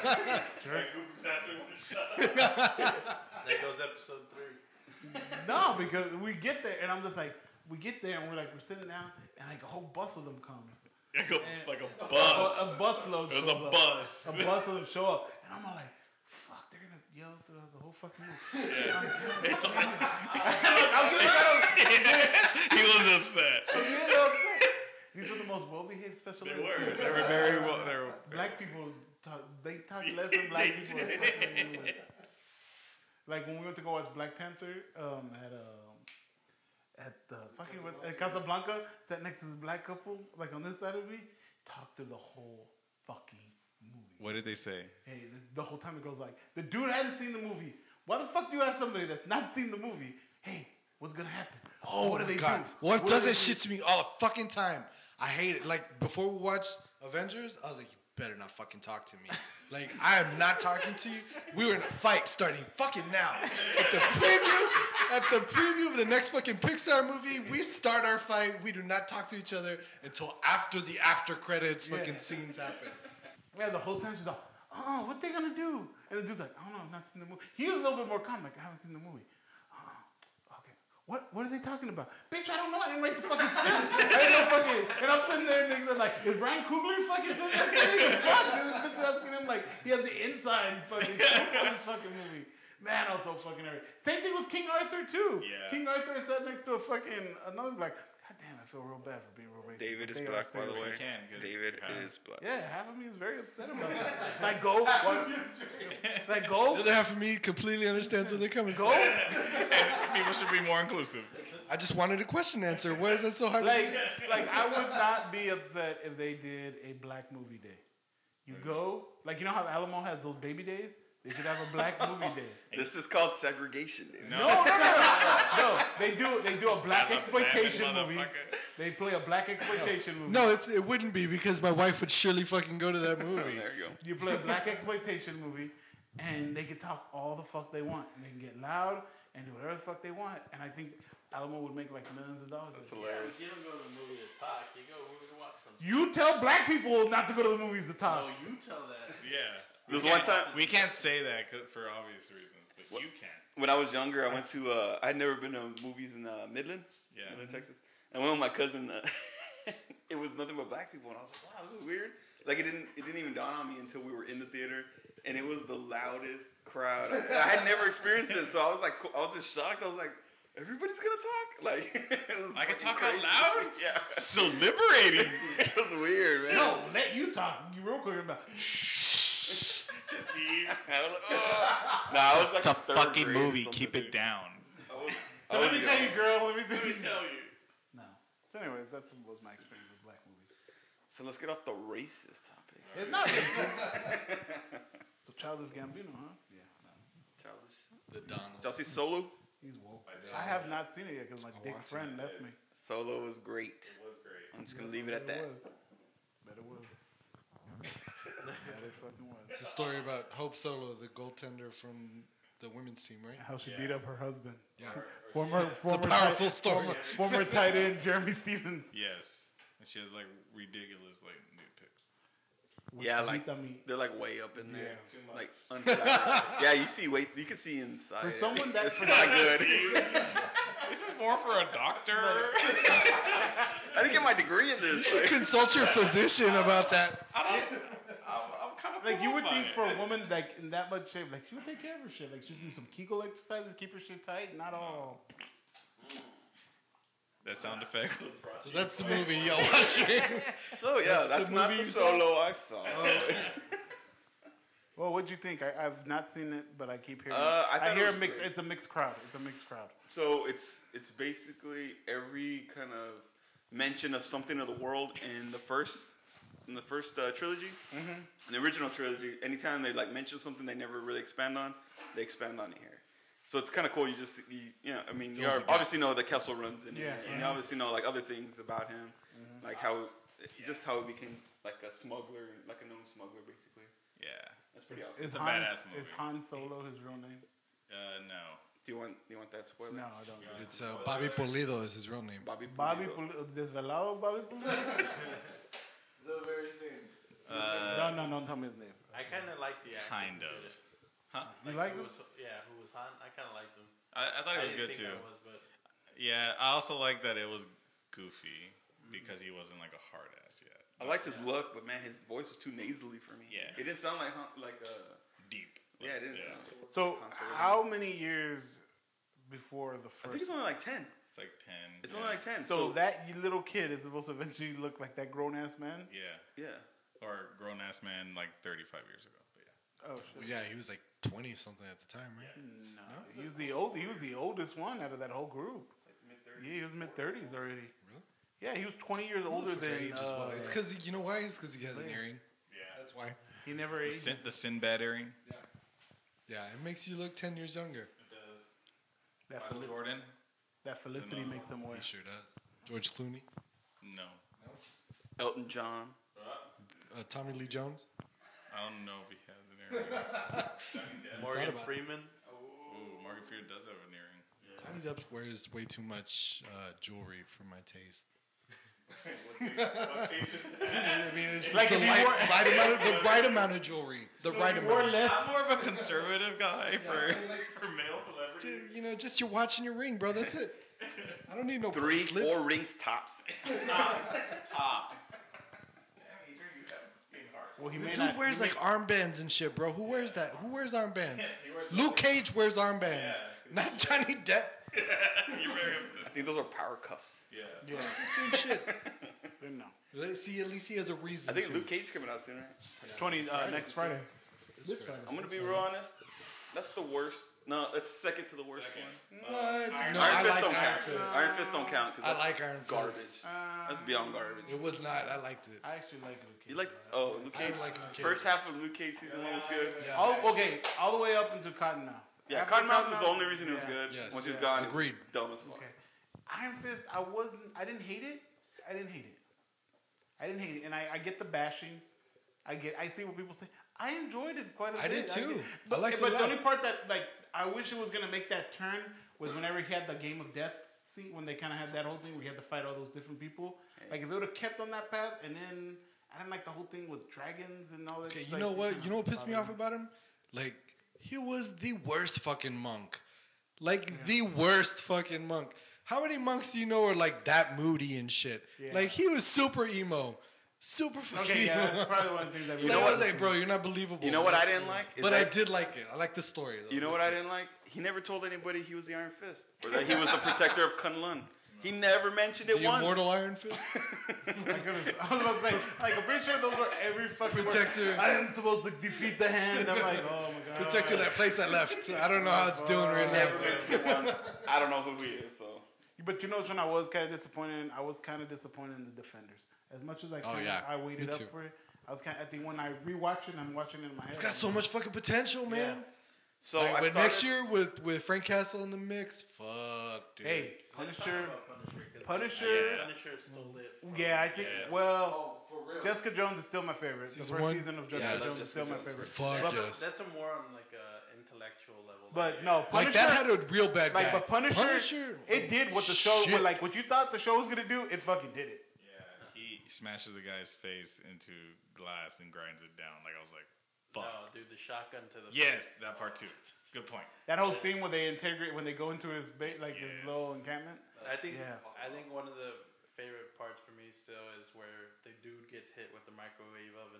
There goes episode three. No, because we get there, and I'm just like, we get there, and we're like, we're sitting down, and like a whole bus of them comes. Like a, And- like a A, bus. a bus load It was shows a up. bus. A bus of them show up, and I'm all like, fuck, they're gonna yell throughout the whole fucking movie. Yeah. I'm like, It's "God damn it." I'm getting kind of, He was upset. I'm getting upset. These were the most well-behaved special They ed- were. They were very well. They were. Black people talk. They talk less than black They people. did. in fucking movie. Like when we went to go watch Black Panther, um, at um, at the fucking at Casablanca, sat next to this black couple, like on this side of me, talked through the whole fucking movie. What did they say? Hey, the, the whole time it goes like, the dude hadn't seen the movie. Why the fuck do you ask somebody that's not seen the movie? Hey, what's gonna happen? Oh what do my they god. do? What do does they that do? shit to me all the fucking time? I hate it. Like before we watched Avengers, I was like, you better not fucking talk to me. Like, I am not talking to you. We were in a fight starting fucking now. At the preview, at the preview of the next fucking Pixar movie, we start our fight. We do not talk to each other until after the after credits fucking Yeah. scenes happen. Yeah, the whole time she's like, oh, what they gonna do? And the dude's like, I don't know, I've not seen the movie. He was a little bit more calm, like, I haven't seen the movie. Oh, okay. What what are they talking about? Bitch, I don't know. I didn't write the fucking script. I didn't know fucking. And I'm sitting there and they're like, is Ryan Coogler fucking sitting there? This nigga sucks. This bitch is asking him like, he has the inside fucking scoop on this fucking movie. Man, I was so fucking hurt. Same thing with King Arthur too. Yeah. King Arthur sat next to a fucking another black. God damn, I feel real bad for being real racist. David but is they are black, by the stereotypes. way. You can, 'cause David kinda- is black. Yeah, half of me is very upset about that. Like, go. What? Like, go. The other half of me completely understands where they're coming Go. from. And people should be more inclusive. I just wanted a question answer. Why is that so hard? Like, like I would not be upset if they did a black movie day. You go, like, you know how Alamo has those baby days? They should have a black movie day. This is called segregation, dude. No. No, no, no, no. No, they do. They do a black I'm a exploitation bad movie. motherfucker. They play a black exploitation movie. No, it's, it wouldn't be because my wife would surely fucking go to that movie. There you go. You play a black exploitation movie, and they can talk all the fuck they want. And they can get loud and do whatever the fuck they want. And I think Alamo would make like millions of dollars. That's off it. hilarious. You don't go to the movie to talk. You go movie to watch something. You tell black people not to go to the movies to talk. No, you tell that. Yeah. There was We one can't- time- We can't say that 'cause- for obvious reasons, but What? you can. When I was younger, I went to. Uh, I'd never been to movies in uh, Midland, Yeah. Midland, Texas. And I went with my cousin. Uh, it was nothing but black people, and I was like, "Wow, this is weird." Like it didn't. It didn't even dawn on me until we were in the theater, and it was the loudest crowd. I, I had never experienced it, so I was like, I was just shocked. I was like, "Everybody's gonna talk!" Like it was I can fucking talk out crazy. loud? Yeah. So liberating. It was weird, man. No, let you talk. You real quick about. Just eat. I was like, oh. Nah, I was like It's a in third fucking grade or movie. something, Keep dude. it down. I was, I So let was me tell you, young. girl. Let me tell Let you. me tell you. No. So, anyways, that's was my experience with black movies. So let's get off the racist topics. It's not racist. So Childish Gambino, huh? Yeah. No. Childish. The Donald. Did y'all see Solo? He's woke. I have not seen it yet because my I'll dick watch friend it. left me. Solo was great. It was great. I'm just gonna leave it at Bet that. It was. Bet it was. Bet it fucking was. It's a story about Hope Solo, the goaltender from the women's team, right? How she Yeah. beat up her husband. Yeah. Former, former, powerful tight, story. Former, former tight end Jeremy Stevens. Yes. And she has like ridiculous like nude pics. Yeah, like Vita meat. they're like way up in there, Yeah. like unflattering. Yeah, you see, wait, you can see inside. For it. someone that- it's for not that- good. This is more for a doctor. I didn't get my degree in You this. should consult your physician about that. I don't, I'm, I'm kind of Like you would think for a woman like in that much shape, like she would take care of her shit. Like she'd do some Kegel exercises, keep her shit tight, not all. that sound effect. So that's the movie y'all watching. So yeah, That's the that's, not movie the you saw? Solo I saw. Well, what'd you think? I, I've not seen it, but I keep hearing. Uh, I I, thought it hear was a mix. great. It's a mixed crowd. It's a mixed crowd. So it's it's basically every kind of mention of something of the world in the first in the first uh, trilogy. Mm-hmm. In the original trilogy, anytime they like mention something they never really expand on, they expand on it here. So it's kind of cool. You just you, you know, I mean, you Fills are, the gaps. obviously know that Kessel runs in Yeah. it, and you obviously know like other things about him, like how just how he became like a smuggler, like a known smuggler, basically. Yeah. That's pretty awesome. Is a Han, badass movie. Is Han Solo his real name? Uh, no. Do you want do you want that spoiler? No, I don't. know. It's uh, Bobby Polido is his real name. Bobby. Bobby Pulido. Pul- Desvelado Bobby Pulido? The very same. Uh, no, no, don't tell me his name. I kind of like the actor. Kind who of. did it. Huh? You Like like who him? was, yeah, who was Han? I kind of liked him. I, I thought it was I didn't good think too. I was, but Yeah, I also like that it was goofy because he wasn't like a hard ass yet. I liked his look, but man, his voice was too nasally for me. Yeah. It didn't sound like Han- like uh. Deep. Yeah, it didn't sound. So, Han Solo. how many years before the I first? think it's only like ten. It's like ten. It's yeah. only like ten. so So, that little kid is supposed to eventually look like that grown ass man. Yeah. yeah. Or grown ass man like thirty-five years ago. But yeah. Oh Well, shit! yeah, he was like twenty something at the time, right? No, he was the old. He was the oldest one out of that whole group. Yeah, he was mid thirties already. Really? Yeah, he was twenty years older Motherfucker than. ages well. Uh, It's because you know why? It's because he has an Leia. earring. Yeah. That's why. he never The, aged. Sin, the Sinbad earring. Yeah, it makes you look ten years younger. It does. That, Michael Fel- Jordan? that Felicity No. makes him wet. He sure does. George Clooney. No. Elton John. uh, Tommy Lee Jones? I don't know if he has an earring. Morgan about it. Freeman. Ooh, Morgan Freeman does have an earring. Johnny Depp wears way too much uh, jewelry for my taste. What's he? I mean, it's, Like it's if a you light, wore- light amount of, the right amount of jewelry. The right Or amount. less. I'm more of a conservative guy for for male celebrities. Ju- You know, just you're watching your ring, bro. That's it. I don't need no Three, bracelets. four rings tops. Tops. Well, he The may dude not. wears he like may- armbands and shit, bro. Who wears that? Who wears armbands? Luke Cage wears armbands, not Johnny Depp. You're very I upset. think those are power cuffs. Yeah. Yeah. Same shit. Then no. Let's see, at least he has a reason. I think to. Luke Cage is coming out soon, right? Twenty uh, next Friday. This This Friday. Friday. I'm gonna be real honest. That's the worst. No, that's second to the worst Second. one. What? Iron- No, Iron I Fist like don't Iron count. Fist. Iron Fist don't count because I that's like Iron Fist. garbage. Uh, That's beyond garbage. It was not. I liked it. I actually like Luke Cage. You like? a lot. Oh, Luke I Cage. don't like Luke Cage. First half of Luke Cage season one was good. Yeah. All, okay, all the way up into Cottonmouth. Yeah, After Cottonmouth was the Cottonmouth- only reason it was yeah. good. Yes. Once he was Yeah. gone, it was Agreed. dumb as fuck. Okay. Iron Fist, I wasn't. I didn't hate it. I didn't hate it. I didn't hate it, and I, I get the bashing. I get. I see what people say. I enjoyed it quite a I bit. did too. get- I but liked it but a the lot. only part that like I wish it was gonna make that turn was whenever he had the Game of Death scene when they kind of had that whole thing where he had to fight all those different people. Like if it would have kept on that path, and then I didn't like the whole thing with dragons and all that. Okay, you like, know it what? kinda You know what pissed me off bothered about him? Like, he was the worst fucking monk. Like, the worst fucking monk. How many monks do you know are like that moody and shit? Yeah. Like, he was super emo. Super fucking Okay, yeah, emo. that's probably one of the things that You really know what? I was bothered like, me. bro, you're not believable. You know what I didn't like? Is But I that- did like it. I like the story, though. You know what I didn't like? He never told anybody he was the Iron Fist or that he was the protector of Kunlun. He never mentioned it The once. immortal Iron Fist? My goodness. I was about to say, like, I'm pretty sure those are every fucking word. Protector. I am supposed to defeat the hand. I'm like, oh my god. Protector, that place I left. I don't know how it's doing right now. Never mentioned it once. I don't know who he is, so. But you know which one I was kind of disappointed in? I was kind of disappointed in the Defenders. As much as I Oh, kinda, yeah. I waited Me up too. for it, I was kind of, I think when I rewatch it, I'm watching it in my head. It's got I'm so like, much fucking potential, man. So Like, I but started, next year with, with Frank Castle in the mix, fuck, dude. Hey, Let's talk Punisher. about Punisher. 'cause Punisher- Yeah. Punisher is still lit. from- Yeah, I think, Yes. well, for real. Jessica Jones is still my favorite. Season the first one? season of Jessica Yeah, I love Jones is still Jessica my Jones. favorite. Fuck But- yes. That's a more on like a intellectual level. But like, no, Like, Punisher. that had a real bad Like, guy. but Punisher, Punisher, it did what the show, shit. what, like what you thought the show was gonna do. It fucking did it. Yeah, he smashes a guy's face into glass and grinds it down. Like I was like, fuck. No, dude, the shotgun to the Yes, that part too. Good point. That whole scene where they integrate when they go into his ba- like his Yes. little encampment. I think Yeah. I think one of the favorite parts for me still is where the dude gets hit with the microwave oven.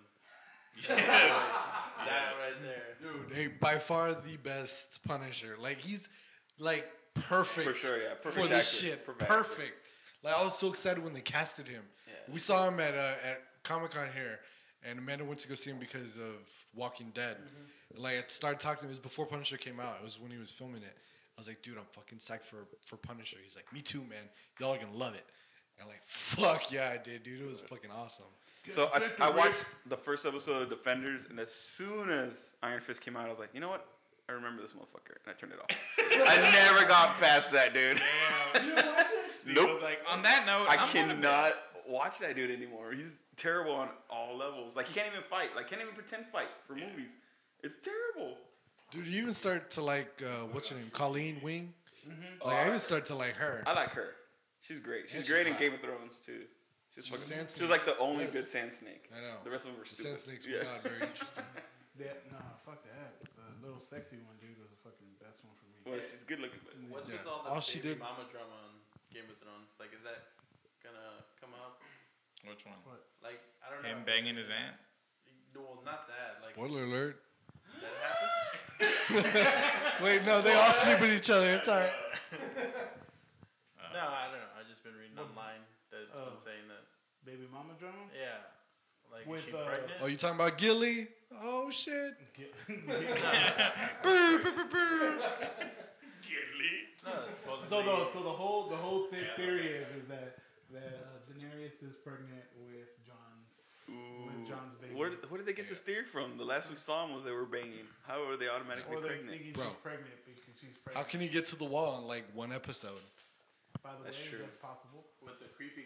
That Yes. right there. Dude, hey, by far the best Punisher. Like, he's, like, perfect For sure, yeah. Perfect for this actor. shit. Perfect Perfect. actor. Like, I was so excited when they casted him. Yeah. We saw him at uh, at Comic Con here, and Amanda went to go see him because of Walking Dead. Mm-hmm. Like, I started talking to him. It was before Punisher came out. It was when he was filming it. I was like, dude, I'm fucking psyched for, for Punisher. He's like, me too, man. Y'all are gonna love it. And I'm like, fuck yeah, I did, dude. It was fucking awesome. So I, I watched the first episode of Defenders, and as soon as Iron Fist came out, I was like, you know what? I remember this motherfucker, and I turned it off. I never got past that, dude. Steve Nope. was like, on that note, I I'm going to bed." cannot watch that dude anymore. He's terrible on all levels. Like, he can't even fight. Like, can't even pretend fight for Yeah. movies. It's terrible. Dude, you even start to like, uh, what's her name? Colleen Wing? Mm-hmm. Like, I Uh, even start to like her. I like her. She's great. She's And she's great in hot. Game of Thrones, too. She's, She's fucking, Sand she Snake. was like the only Yes. good Sand Snake. I know. The rest of them were The stupid. Sand Snakes were Yeah. not very interesting. That, no, fuck that. The little sexy one, dude, was the fucking best one for me. Well, she's good looking, but What's Yeah. with all the All she baby did- mama drama on Game of Thrones? Like, is that gonna come up? Which one? Like, I don't know. Him banging his aunt? Well, not that. Like, Spoiler alert. that happened. Wait, no, they all sleep with each other. It's alright. No, I don't know. I just been reading Well, online that it's oh. been saying that. Baby mama drama? Yeah. Like, With, is she uh, pregnant? Oh, you talking about Gilly? Oh shit. Get- Brr, brr, brr, brr. No, it's supposed to so be. the so the whole the whole th- theory is is that that uh, Daenerys is pregnant with John's. Ooh. With John's baby. Where, did- where did they get this theory from? The last we saw them was they were banging. How are they automatically Or they're pregnant? thinking Bro. she's pregnant because she's How pregnant. can he get to the wall in like one episode? By the That's way, true. that's possible. With the creepy guy, and it's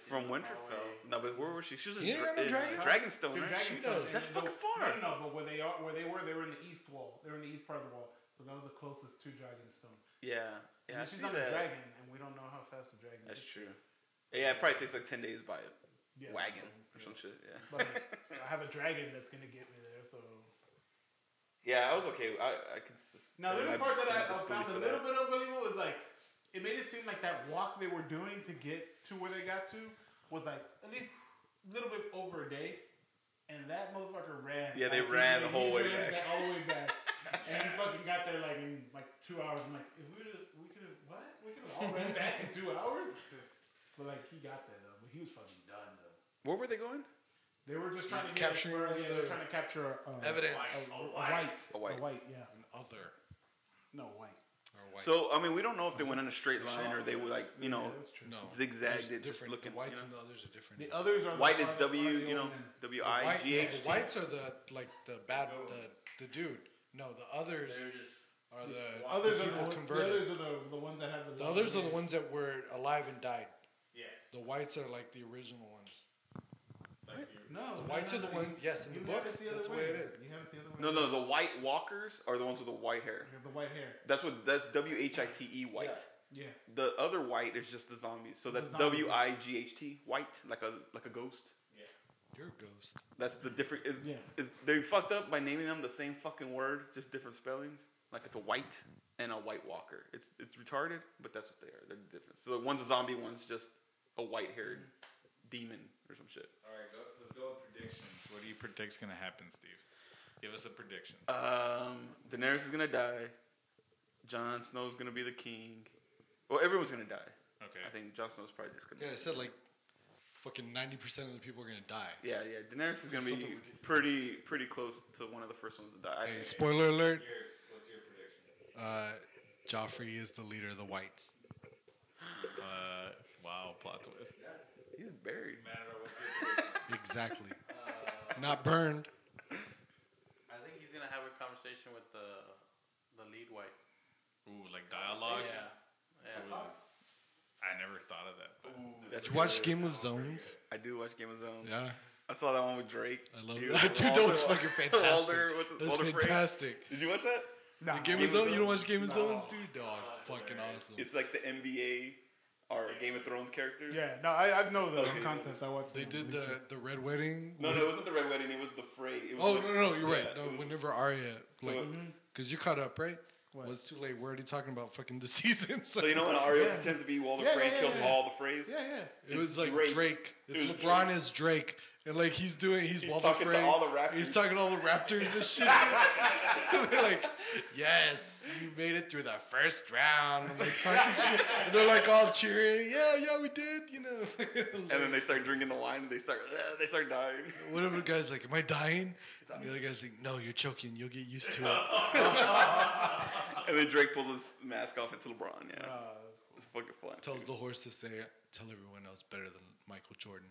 From Winterfell. No, but where was she? She was in, Yeah, Dra- no, in Dragon- Dragonstone, To right? Dragonstone, She does. and That's the- fucking far. No, no, no. But where they are, where they were, they were in the east wall. They were in the east part of the wall. So that was the closest to Dragonstone. Yeah. Yeah, I And she's see on that. a dragon, and we don't know how fast the dragon That's is. true. Yeah, it probably takes like ten days by Yeah, wagon so, or yeah. some shit. Yeah. But I have a dragon that's gonna get me there, so. Yeah, I was okay. I I could. sus- Now the I only part that I, I disbelief found a for little that. bit unbelievable was like, it made it seem like that walk they were doing to get to where they got to was like at least a little bit over a day, and that motherfucker ran. Yeah, they like, ran he- the whole he way ran back. all the way back, and he fucking got there like in like two hours. I'm like, if we we could have what? We could have all ran back in two hours. But like he got there though, but he was fucking done though. Where were they going? They were just trying to Capturing get, one of yeah, they were the trying to capture uh, evidence. A, a, a white, A white. a white, yeah, An other no white. or white. So I mean, we don't know if they went in a straight line or they were like, you know, Yeah, that's true. no, zigzagged there's it, just different. looking, The whites you know. and the others are different. The others are White the, is are the- W, are the you know, old men. W The I white- G no, H the T. whites are the like the bad the the dude. No, the others They're just are the Others are people the, ones- the converted. others are the, the ones that have the. The others are the ones that were alive and died. yeah. The whites are like the original ones. Like you. No, The no, whites no, are the no, ones- you- yes, in the you have books, it the other that's the way. way it is. You have it the other way. No, no, the White Walkers are the ones with the white hair. You have the white hair. That's what. That's W H I T E white. Yeah. The other white is just the zombies. So The that's zombies. W I G H T white, like a like a ghost. You're a ghost. That's the different. It, Yeah. it- they fucked up by naming them the same fucking word, just different spellings. Like it's a white and a white walker. It's it's retarded, but that's what they are. They're different. So one's a zombie, one's just a white-haired demon or some shit. All right, go, let's go with predictions. What do you predict's gonna happen, Steve? Give us a prediction. Um, Daenerys is gonna die. Jon Snow's gonna be the king. Well, everyone's gonna die. Okay. I think Jon Snow's probably just gonna. Yeah, I said like fucking ninety percent of the people are gonna die. Yeah, yeah. Daenerys is gonna be Something we could- pretty pretty close to one of the first ones to die. I Hey, think. spoiler alert. Yours. What's your prediction? Uh, Joffrey is the leader of the whites. Uh, wow, plot twist. He's buried. Matter, what's your prediction? Exactly. Uh, Not burned. I think he's gonna have a conversation with the the lead white. Ooh, like dialogue. Yeah. Yeah. I never thought of that. But That's Did you watch good. Game of Zones? I do watch Game of Zones. Yeah, I saw that one with Drake. I love He that. was Dude, that Walter- was fucking fantastic. Walter, what's it, That's Walter Frey? fantastic. Did you watch that? No. The Game, Game of of Zones? You don't Zones? watch Game of No. Zones, dude? Oh, it's fucking awesome. It's like the N B A or Game of Thrones characters. Yeah. No, I, I know the Okay. concept. I watched. They it. did the the Red Wedding. No, no, it wasn't the Red Wedding. It was the Frey. It was Oh like- no, no, you're yeah, right. it No, was- whenever Arya, So, like, Mhm. cause you caught up, right? What? Well, it's too late. We're already talking about fucking the seasons. so you know when Arya Yeah. pretends to be Walter Yeah, Frey yeah, and kills yeah, yeah. all the Freys? Yeah, yeah. It was like Drake. Drake. It It's was LeBron Drake. is Drake, and like he's doing, he's, He's Walter talking Frey. to all the Raptors. He's talking to all the Raptors and shit. Dude. They're like, yes, you made it through the first round. And like talking shit. And they're like all cheering. Yeah, yeah, we did. You know. And then they start drinking the wine and they start uh, they start dying. One of the guys like, am I dying? And the other guy's like, no, you're choking. You'll get used to it. And then Drake pulls his mask off. It's LeBron. Yeah, Uh, that's cool. it's fucking fun. Tells the horse to say, tell everyone else better than Michael Jordan.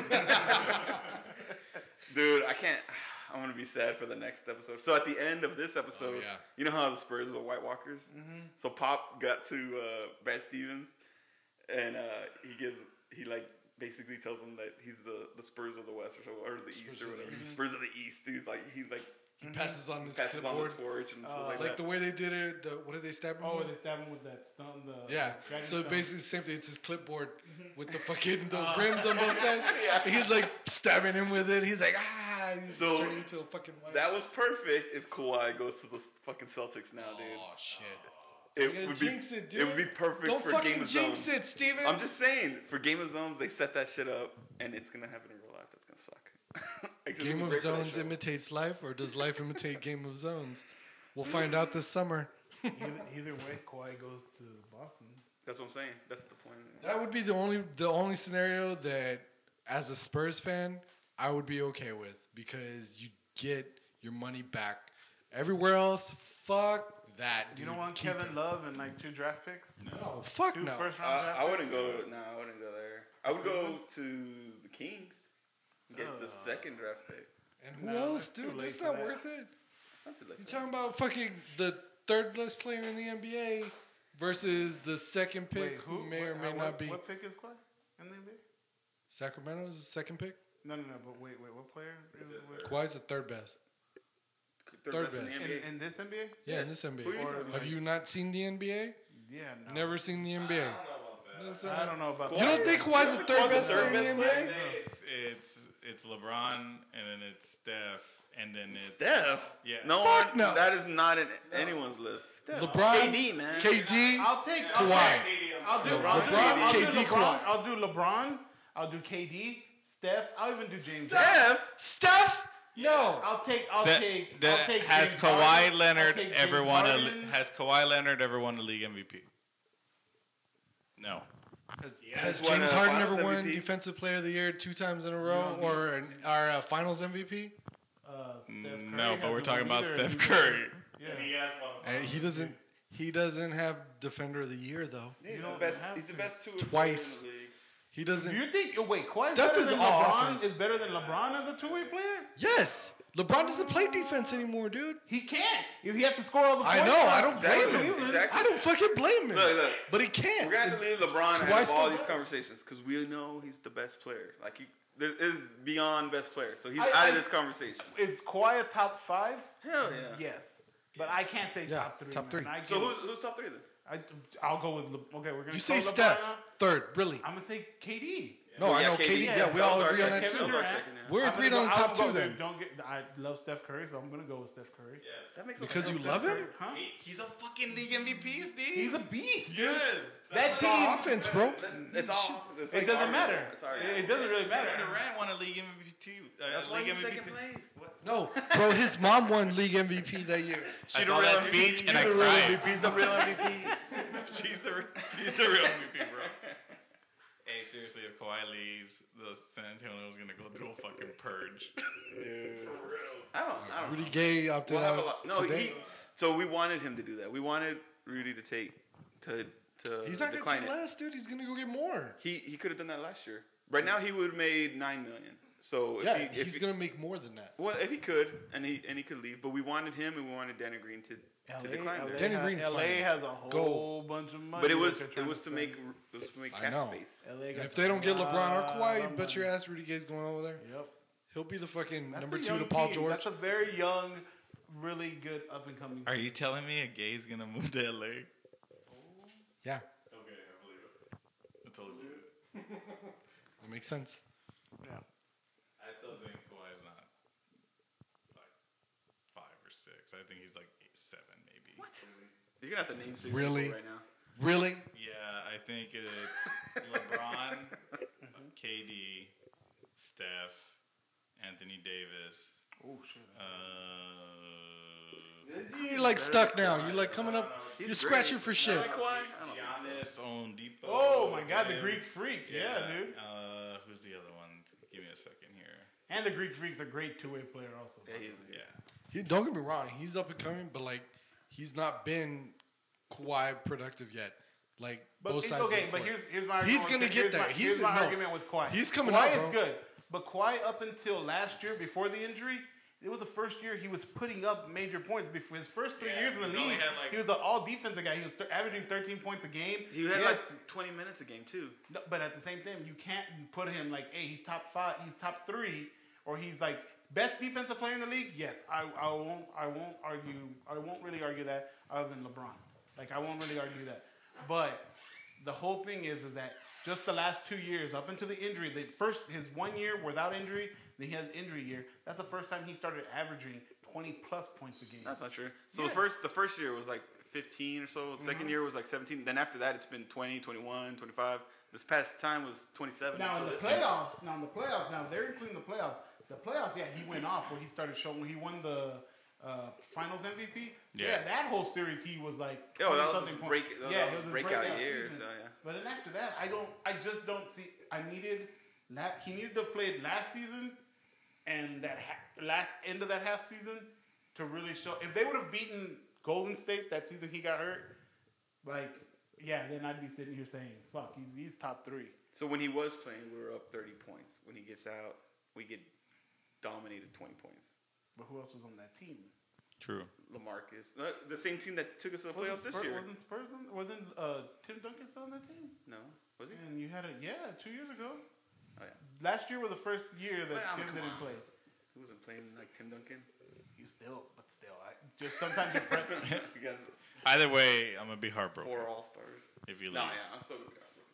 Dude, I can't. I'm gonna be sad for the next episode. So at the end of this episode, Oh, yeah. you know how the Spurs are White Walkers. Mhm. So Pop got to uh, Brad Stevens, and uh, he gives he like basically tells him that he's the, the Spurs of the West or so, or the Spurs East or of the whatever. East. Spurs of the East. He's like he's like He passes on his passes on clipboard. the torch and stuff Oh. like, Like that. the way they did it, the, what did they stab him Oh, with? they stab him with that stone. The Yeah. the dragon So stone. basically the same thing. It's his clipboard Mm-hmm. with the fucking the Ah. rims on both sides. Yeah. He's like stabbing him with it. He's like ah. He's So, turning into a fucking white. That was perfect if Kawhi goes to the fucking Celtics now, dude. Oh shit. It You gotta would be jinx it, dude. it would be perfect Don't for fucking Game of jinx Zones. it, Steven. I'm just saying, for Game of Zones, they set that shit up, and it's gonna happen in real life. That's gonna suck. It's gonna Game be of great for that Zones show. imitates life, or does life imitate Game of Zones? We'll find out this summer. either, either way, Kawhi goes to Boston. That's what I'm saying. That's the point. That would be the only the only scenario that, as a Spurs fan, I would be okay with, because you get your money back. Everywhere else, fuck that, dude. You don't want Keep Kevin it. Love and like two draft picks? No, fuck Two no. first round Uh, draft I wouldn't picks? go. No, I wouldn't go there. I would go to the Kings. Get the Uh. second draft pick. And who No, else, that's too dude? late That's for not that. worth it. It's not too late. You're for talking about fucking the third best player in the N B A versus the second pick, Wait, who who? may or what, may uh, not what, be. What pick is Kawhi in the N B A? Sacramento is the second pick. No, no, no. But wait, wait. What player is Is it with, Kawhi's the third best. Third, Third best in best. the in, N B A. in this N B A? Yeah, in this N B A. Who are you talking Or, about? Have you not seen the N B A? Yeah, no. Never seen the N B A. I don't know about that. I don't know about You that. don't think Kawhi's the third Kawhi's the best third player in the best N B A? player? It's it's it's LeBron and then it's Steph and then it's Steph? yeah. No Fuck one. no. That is not in anyone's list. Steph. LeBron, K D, man. K D, I'll take I'll Kawhi. take- I'll do, No, I'll do, LeBron, I'll do K D, LeBron. Kawhi. I'll do LeBron. I'll do K D, Steph. I'll even do James. Harden. Steph. Steph? No. I'll take. I'll That- take. that- I'll take. has James Kawhi Harden. I'll Leonard take ever James won a Harden. has Kawhi Leonard ever won a league M V P? No. Has, Yeah, has he's won James a Harden Finals ever won M V P? Defensive Player of the Year two times in a row, don't need- or an, our uh, Finals M V P? Uh, Steph Curry No, but we're hasn't talking won about either, and Steph he's Curry. Yeah. has one. And he doesn't. He doesn't have Defender of the Year though. Yeah, he's You the don't best. have He's the to. best two Twice. in the league. He Do doesn't. you think? Oh, wait, Kawhi's Steph better is than all LeBron? offense. Is better than LeBron as a two-way player? Yes. LeBron doesn't play defense anymore, dude. He can't. If he has to score all the points. I know. for I don't blame Exactly. him. Cleveland. I don't fucking blame him. Look, look. But he can't. We're gonna have to leave LeBron out Kawhi's of all still these better. conversations because we know he's the best player. Like he, there is beyond best player, so he's I- out I- of this conversation. Is Kawhi a top five? Hell yeah. Yes. But I can't say Yeah, top three. top man. three. I So get who's who's top three then? I, I'll go with. Le, okay, we're gonna. You say throw LeBron Steph out. third, really? I'm gonna say K D. No, Well, I yeah, know K D. K D. Yeah, Yeah, we that all was our agree on second- that that too. was our Durant. second, yeah. We're I'm agreed gonna on the go- top I'll two go- then. Don't get. I love Steph Curry, so I'm gonna go with Steph Curry. That makes Because you Steph love him? Curry, Huh? He's a fucking league M V P, Steve. He's a beast, dude. yes. That It's team. all offense, bro. It's all. It's It like doesn't arguable. matter. It's arguable. It, it doesn't really matter. Kevin Durant won a league M V P too. Uh, That's why league he's M V P second too. place. No, bro, his mom won league M V P that year. I saw that speech and I You're the real cried. M V P. He's the real M V P. She's the he's the real M V P, bro. Hey, seriously, if Kawhi leaves, the San Antonio's gonna go through a fucking purge. Dude. I don't. I don't. Rudy know. Gay opted We'll have a out lot. No, today. he. So we wanted him to do that. We wanted Rudy to take to to. He's not gonna decline take it. less, dude. He's gonna go get more. He he could have done that last year. Right now he would have made nine million. So if Yeah, he, if he's he, gonna make more than that. well if he could and he and he could leave, but we wanted him and we wanted Danny Green to L to A, decline L A there. Danny ha- Green's L A fine. has a whole Go. bunch of money. But it that was they're it trying was to spend. make it was to make I cap know. space. L A And got if they don't get LeBron or a Kawhi, lot you of bet your money. ass Rudy Gay's going over there. Yep. He'll be the fucking That's number a two young to Paul team. George. That's a very young, really good up and coming. Are you telling me a gay's gonna move to L A? Yeah, Okay, I believe it. I totally believe it. that makes sense. I still think Kawhi's not like five or six. I think he's like eight, seven, maybe. What? You're gonna have to name six Really? people right now. Really? Yeah, I think it's LeBron, K D, Steph, Anthony Davis. Oh shit. Uh, You're like stuck now. You're like coming up. He's You're scratching great. for shit. Like Kawhi? I don't think so. Giannis, Oladipo. Oh my God, the him. Greek Freak. Yeah, dude. Uh, who's the other one? Give me a second here. And the Greek Freak's a great two-way player also. Yeah, he is. Yeah. He, don't get me wrong. He's up and coming, but like, he's not been Kawhi productive yet. Like But both it's sides. okay. Of the But court. here's here's my argument. He's gonna with- get here's there. My, He's- here's my no. argument with Kawhi. He's coming Kawhi up, is bro. good, but Kawhi up until last year, before the injury, it was the first year he was putting up major points. Before his first three Yeah, years in the he's only league, had, like- he was an all defensive guy. He was th- averaging thirteen points a game. He had Yes, like twenty minutes a game too. no, but at the same time, you can't put him like, hey, he's top five, he's top three, or he's like best defensive player in the league. Yes, I, I won't I won't argue I won't really argue that other than LeBron. Like I won't really argue that. But the whole thing is is that just the last two years up into the injury, the first his one year without injury, then he has injury year. That's the first time he started averaging twenty plus points a game. That's not true. So Yeah. the first the first year was like fifteen or so. The second Mhm. year was like seventeen. Then after that, it's been twenty, twenty-one, twenty-five. This past time was twenty-seven. Now So in the this- playoffs, now in the playoffs, now they're including the playoffs. The playoffs, yeah, he went off where he started showing. He won the uh, Finals M V P. Yeah. Yeah. that whole series he was like. Oh, that was something his points. break. That yeah, was it his was breakout, breakout year. season. So yeah. But then after that, I don't. I just don't see. I needed. la- He needed to have played last season, and that ha- last end of that half season to really show. If they would have beaten Golden State that season he got hurt, like yeah, then I'd be sitting here saying, "Fuck, he's he's top three." So when he was playing, we were up thirty points. When he gets out, we get dominated twenty points. But who else was on that team? True. LaMarcus, uh, the same team that took us to the playoffs Wasn't this Spurs, year. Wasn't Spurs on, wasn't uh, Tim Duncan still on that team? No, was he? And you had a yeah two years ago. Oh, yeah. Last year was the first year that Well, Tim come didn't on. play. He wasn't playing like Tim Duncan. You still, but still, I just sometimes you prep. You guys, Either way, I'm gonna be heartbroken four All Stars. if you lose. No, yeah, I'm still gonna be heartbroken.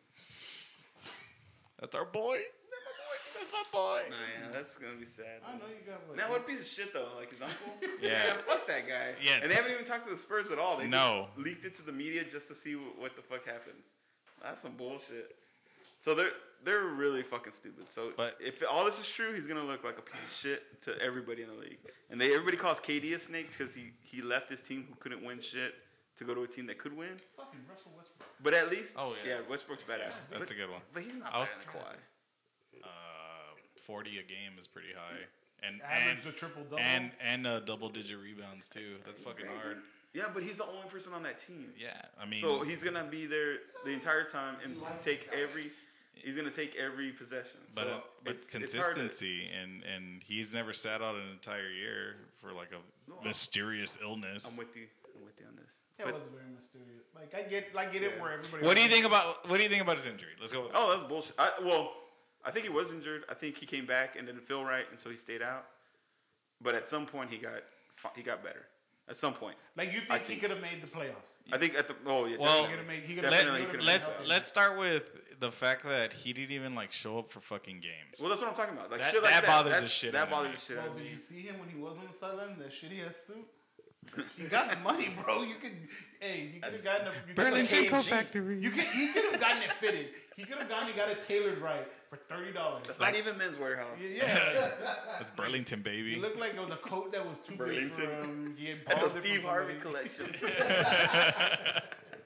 That's our boy. That's my boy. Nah, yeah, that's gonna be sad. I know you got what. Now, what a piece of shit though, like his uncle. Yeah. fuck that guy. Yeah. And they haven't even talked to the Spurs at all. They No. just leaked it to the media just to see what, what the fuck happens. That's some bullshit. So they're they're really fucking stupid. So But- if all this is true, he's gonna look like a piece of shit to everybody in the league. And they everybody calls K D a snake because he he left his team who couldn't win shit to go to a team that could win. Fucking Russell Westbrook. But at least, Oh, yeah. Westbrook's badass. That's but, a good one. But he's not I was- better than Kawhi. Uh, forty a game is pretty high, and Averaged and a triple double. and and uh, double digit rebounds too. That's fucking hard. Yeah, but he's the only person on that team. Yeah, I mean. So he's gonna be there the entire time and take every. He's gonna take every possession. But so uh, but it's, it's hard to- consistency and and he's never sat out an entire year for like a No, mysterious illness. I'm with you. I'm with you on this. It But- was very mysterious. Like I get, I get it Yeah. where everybody. What do you think about what do you think about his injury? Let's go. With that. Oh, that's bullshit. I, well, I think he was injured. I think he came back and didn't feel right, and so he stayed out. But at some point, he got he got better. At some point, Like you I think he think- could have made the playoffs? I think at the oh yeah, Well, He could have made. He could have Definitely made. could've Let, made let's that. let's start with the fact that he didn't even like show up for fucking games. well, that's what I'm talking about. Like That- shit like that that. bothers the That's- shit That out of bothers me. the shit Bro, out of did me. you see him when he was on the sideline? That shitty ass suit. He got money, bro. You could, hey, you could have gotten a you Burlington could've- Coat Factory. You could, he could have gotten it fitted. He could have gotten it, got it tailored right for thirty dollars. That's not even men's warehouse. Yeah, That's Burlington, it baby. looked like it was a coat that was too big for Burlington. him. He had That's borrowed a it Steve from Harvey somebody. collection.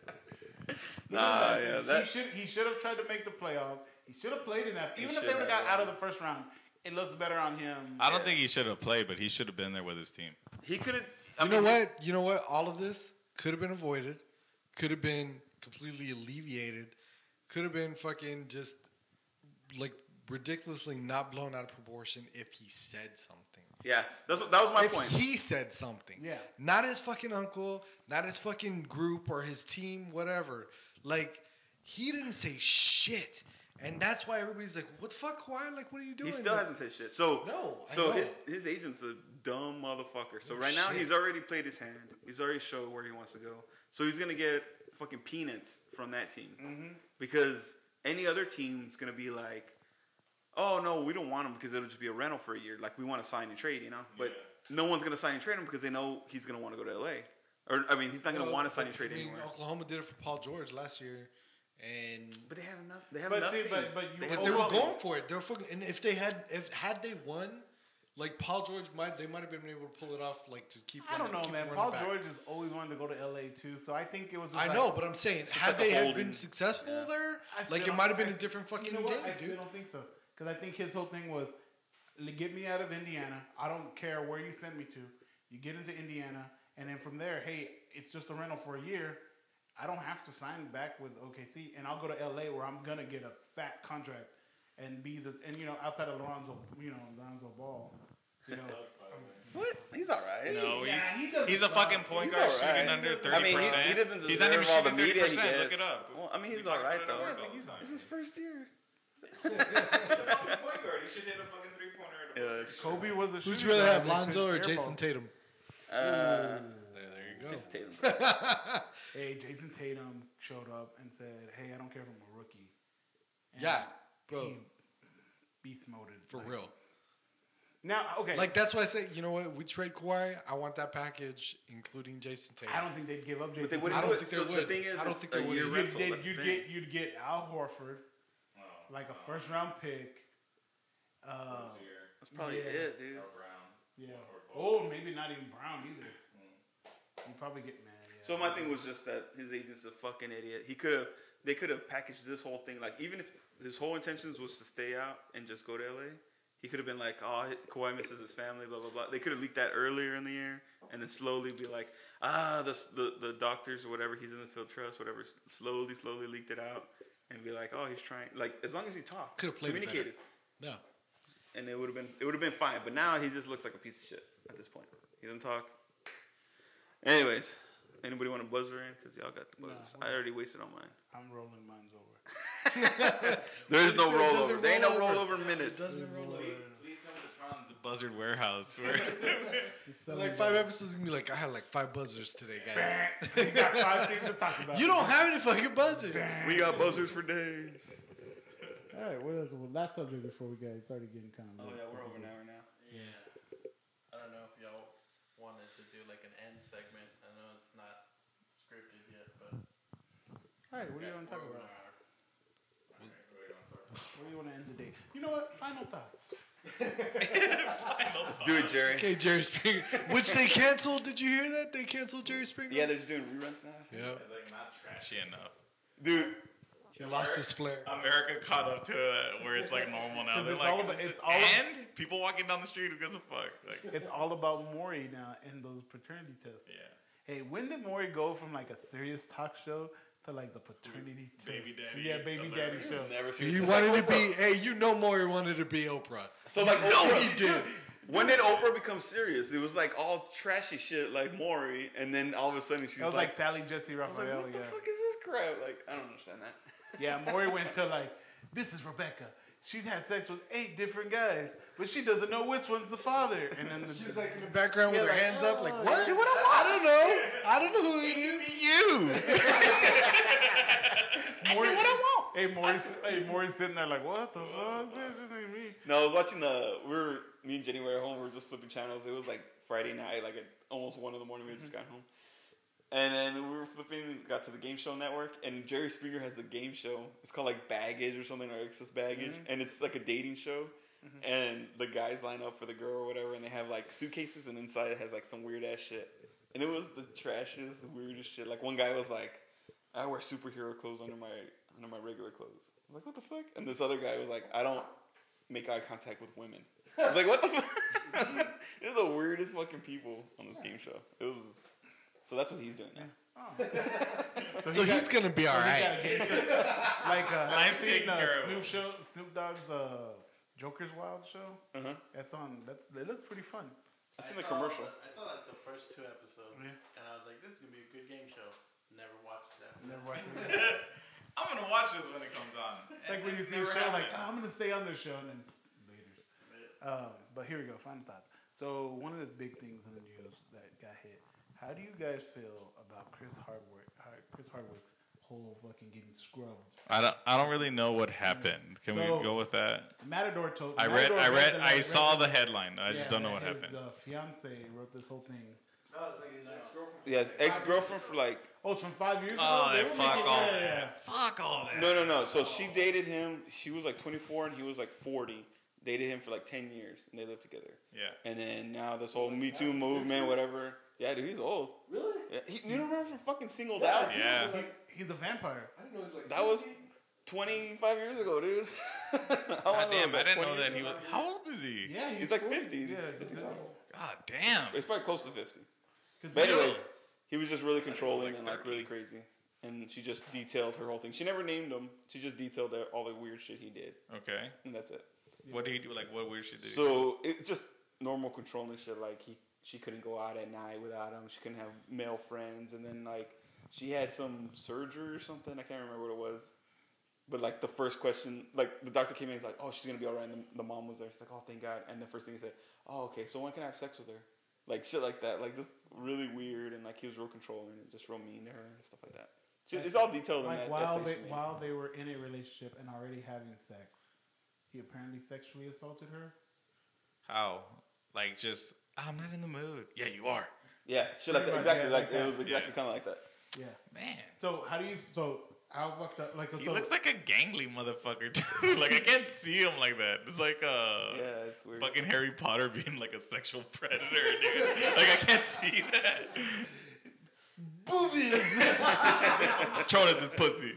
Nah, yeah, he that. should he should have tried to make the playoffs. He should have played in that. He Even if should they would have have, got out yeah. of the first round, it looks better on him. I don't Yeah. think he should have played, but he should have been there with his team. He could have. You know what? You know what? All of this could have been avoided. Could have been completely alleviated. Could have been fucking just like ridiculously not blown out of proportion if he said something. Yeah, that's what, that was my if point. he said something. Yeah. Not his fucking uncle, not his fucking group or his team, whatever. Like, he didn't say shit. And that's why everybody's like, what the fuck, Kawhi? Like, what are you doing? He still Like, hasn't said shit. So No, I So know. his his agent's a dumb motherfucker. So Oh, right now shit. he's already played his hand. He's already showed where he wants to go. So he's gonna get fucking peanuts from that team Mm-hmm. because any other team's gonna be like, oh no, we don't want him because it'll just be a rental for a year. Like we want to sign and trade, you know. But no one's gonna sign and trade him because they know he's gonna want to go to L A. Or I mean, he's not gonna Well, want to sign but, and trade I mean, anywhere. Oklahoma did it for Paul George last year. And But they have enough. They have But nothing. see, but- but you- they But have they were nothing. going for it. They were fucking. And if they had, if had they won, like Paul George might, they might have been able to pull it off, like to keep. I don't running- know, keep man. running Paul back. George has always wanted to go to L A too, so I think it was. Just I like, know, but I'm saying, had like a they had holding- been successful Yeah. there, I still like it don't- might have been I- a different fucking You know what? game, I still dude. don't think so. Because I think his whole thing was, "L- get me out of Indiana. I don't care where you send me to. You get into Indiana, and then from there, hey, it's just a rental for a year. I don't have to sign back with O K C, and I'll go to L A where I'm gonna get a fat contract and be the and you know outside of Lorenzo, you know Lorenzo Ball, you know. What? He's all right. No, Yeah, he's he doesn't he's a suck. fucking point He's guard all shooting right. under thirty I mean, percent. he, he doesn't He's deserve not even all the shooting thirty media he percent. gets. Look it up. Well, I mean, We he's talked all right about it at though. work I think all he's the all time. It's his first year. Point guard. He should hit a fucking three pointer. Yeah, Kobe was a Who'd shooting you rather guard have, that Lonzo or couldn't Jason airball. Tatum? Uh, There, there you go. Jason Tatum. Hey, Jason Tatum showed up and said, "Hey, I don't care if I'm a rookie." And Yeah, bro. he beast moded For like- real. Now, okay, Like that's why I say, you know what? We trade Kawhi. I want that package, including Jason Tatum. I don't think they'd give up But they Jason. wouldn't I do don't it. think they So the would. thing is, I don't it's think a they would year either. You'd, rental. they'd- That's the you'd thing. get you'd get Al Horford, like a first round pick. Uh, That's probably Yeah. it, dude. yeah. Oh, maybe not even Brown either. You probably get man. Yeah. So my thing was just that his agent's a fucking idiot. He could have, they could have packaged this whole thing like even if his whole intentions was to stay out and just go to L A, he could have been like, oh, Kawhi misses his family, blah blah blah. They could have leaked that earlier in the year and then slowly be like, ah, the the, the doctors or whatever, he's in the field trust, whatever, s- slowly slowly leaked it out and be like, oh, he's trying. Like as long as he talked, Could have played it better. communicated, No. and it would have been it would have been fine. But now he just looks like a piece of shit at this point. He doesn't talk. Anyways, anybody want to buzzer in? Because y'all got the Nah, buzzers. we're- I already wasted on mine. I'm rolling mine's over. There is no It doesn't rollover. There ain't no roll over. rollover minutes. It doesn't roll over. Please come to Tron's Buzzard Warehouse. Where Like five episodes gonna be like, I had like five buzzers today, guys. You got five things to talk about. You don't have any fucking buzzers. We got buzzers for days. All right, what else? Well, last subject before we got it's already getting kind of. Oh yeah, we're over an hour now. Yeah. I don't know if y'all wanted to do like an end segment. I know it's not scripted yet, but. All right, what do you want to talk We're about? over an hour. What do you want to end the day? You know what? Final thoughts. Let's do it, Jerry. Okay, Jerry Springer, which they canceled. Did you hear that? They canceled Jerry Springer. Yeah, they're just doing reruns now. I think. Yeah. like not trashy enough. Dude, He lost his flair. America caught up to it where it's like normal now. 'Cause They're it's like, all about- this it's is- all ab- and people walking down the street who gives a fuck. Like, It's all about Maury now and those paternity tests. yeah. Hey, when did Maury go from like a serious talk show to like the paternity test? Baby daddy. Yeah, baby alert. daddy show. never seen. He it's wanted like to be. Oprah. Hey, you know, Maury wanted to be Oprah. So like, No, Oprah- he did. When did Oprah become serious? It was like all trashy shit like Maury, and then all of a sudden she's That was like, like Sally Jesse I was like, Raphael. what the Yeah, fuck is this crap? Like, I don't understand that. yeah. Maury went to like, this is Rebecca. She's had sex with eight different guys, but she doesn't know which one's the father. And then the, She's like in the background with Yeah, her like, hands up, like oh, what? yeah. I don't know. I don't know who it is. You. Maury, what I want. Hey, Maury's, hey, Maury's sitting there like, what the fuck? This ain't me. No, I was watching the. We were me and Jenny were at home. We were just flipping channels. It was like Friday night, like at almost one in the morning. We had just got home, and then we were flipping. Got to the Game Show Network, and Jerry Springer has a game show. It's called like Baggage or something, or Excess Baggage, Mhm. and it's like a dating show. Mhm. And the guys line up for the girl or whatever, and they have like suitcases, and inside it has like some weird ass shit. And it was the trashiest, weirdest shit. Like one guy was like, "I wear superhero clothes under my under my regular clothes." I was like, "What the fuck?" And this other guy was like, "I don't make eye contact with women." I was like, "What the fuck?" They're the weirdest fucking people on this game show. It was. So that's what he's doing now. Oh. So he he's got- gonna be so all he right. got a game show. Like, uh, I'm I've seen taking uh, care of Snoop him. show, Snoop Dogg's uh, Joker's Wild show. Uh huh. That's on. That's it looks pretty fun. I seen I the saw- commercial. I saw like the first two episodes, Yeah. and I was like, "This is gonna be a good game show." Never watched that. Never watched it. I'm gonna watch this when it comes on. Like when you see a show, like oh, I'm gonna stay on this show, and then later. Um, but here we go. Final thoughts. So one of the big things in the news that got hit. How do you guys feel about Chris Hardwick? Har- Chris Hardwick's whole fucking getting scrubbed. I don't. I don't really know what happened. Can So- we go with that? Matador told. I read. Matador I read. the- I read saw the headline. I yeah, just don't know that what his, happened. Uh, fiance wrote this whole thing. No, it's like his ex-girlfriend. Yeah, his ex-girlfriend for like. Oh, it's from five years ago. Oh, They were fuck making- all yeah, that. yeah, Fuck all that. No, no, no. So she dated him. She was like twenty-four and he was like forty. Dated him for like ten years and they lived together. Yeah. And then now this whole Me Too movement, whatever. Yeah, dude, he's old. Really? Yeah, he, you don't remember from fucking Singled Yeah. Out? Yeah. yeah. He, he's a vampire. I didn't know he was like. That was fifty. twenty-five years ago, dude. How long God ago damn, was I didn't know twenty that he years? was. How old is he? Yeah, he's, He's like forty. fifty. Yeah, fifty he's- something. God damn. He's probably close to fifty. 'cause But he- anyways, he was just really think it was controlling like and like thirty. really crazy. And she just detailed her whole thing. She never named him. She just detailed all the weird shit he did, Okay. and that's it. What did he do? Like, what weird shit did he do? So it just normal controlling shit. Like he, she couldn't go out at night without him. She couldn't have male friends, and then like she had some surgery or something. I can't remember what it was. But like the first question, like the doctor came in, he's like, "Oh, she's gonna be alright." And the, the mom was there. She's like, "Oh, thank God." And the first thing he said, "Oh, okay. So when can I have sex with her?" Like shit like that. Like just really weird, and like he was real controlling and just real mean to her and stuff like that. Ju- It's all detailed in like that. while essay they she made. while they were in a relationship and already having sex, he apparently sexually assaulted her. How? Like, just, I'm not in the mood. Yeah, you are. Yeah, shit like that. Pretty much, Exactly. yeah, like like that. it was exactly Yeah. kind of like that. Yeah. Man. So how do you? So how fucked up? Like He so, looks like a gangly motherfucker, too. Like, I can't see him like that. It's like, uh... Yeah, it's weird. Fucking Harry Potter being like a sexual predator, dude. Like, I can't see that. boobies. Patronus is pussy.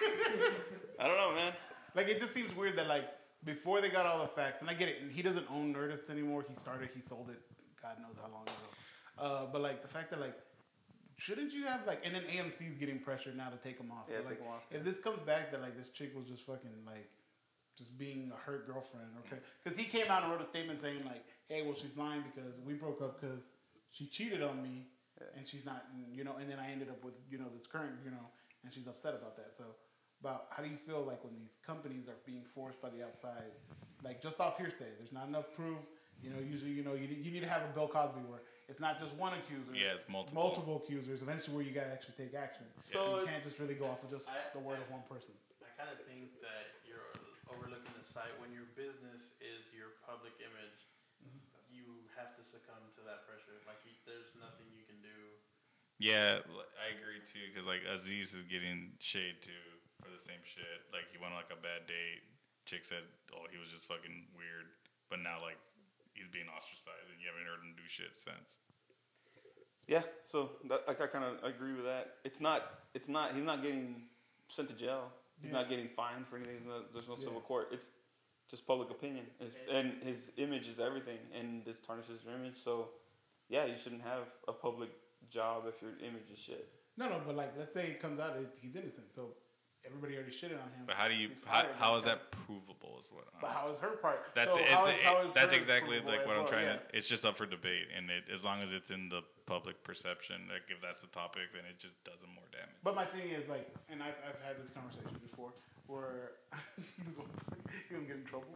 I don't know, man. Like it just seems weird that like before they got all the facts, and I get it. He doesn't own Nerdist anymore. He started, he sold it, God knows how long ago. Uh, but like the fact that like, shouldn't you have like, and then A M C's getting pressured now to take him off. Yeah, But, take like, him off. If this comes back that like this chick was just fucking like, just being a hurt girlfriend, okay? Because he came out and wrote a statement saying like, hey, well she's lying because we broke up because she cheated on me, Yeah. and she's not, and, you know, and then I ended up with you know this current, you know, and she's upset about that. So. about how do you feel like when these companies are being forced by the outside, like just off hearsay. There's not enough proof. You know, usually, you know, you, you need to have a Bill Cosby where it's not just one accuser. Yeah, it's multiple. Multiple accusers. Eventually, where you gotta actually take action. So you can't just really go off of just I- the word I- of one person. I kind of think that you're overlooking the site when your business is your public image. You have to succumb to that pressure. Like, you, there's nothing you can do. Yeah, l- I agree too. Because like Aziz is getting shade too for the same shit. Like he went on like a bad date. Chick said, "Oh, he was just fucking weird," but now like he's being ostracized, and you haven't heard him do shit since. Yeah, so that, like I kind of agree with that. It's not, it's not, he's not getting sent to jail. He's Yeah. not getting fined for anything. There's no, there's no Yeah. civil court. It's just public opinion. His, and his image is everything, and this tarnishes your image. So, yeah, you shouldn't have a public job if your image is shit. No, no, but like, let's say it comes out that he's innocent, so everybody already shitted on him. But how do you? He's How, fired, how like is that provable? Is what. But I'm- how is her part? That's so it, how it- is- how it- is that's hers exactly provable like as what I'm well? trying Yeah. to. It's just up for debate, and it, as long as it's in the public perception, like if that's the topic, then it just does them more damage. But my thing is like, and I've, I've had this conversation before, where this one's like, you don't get in trouble.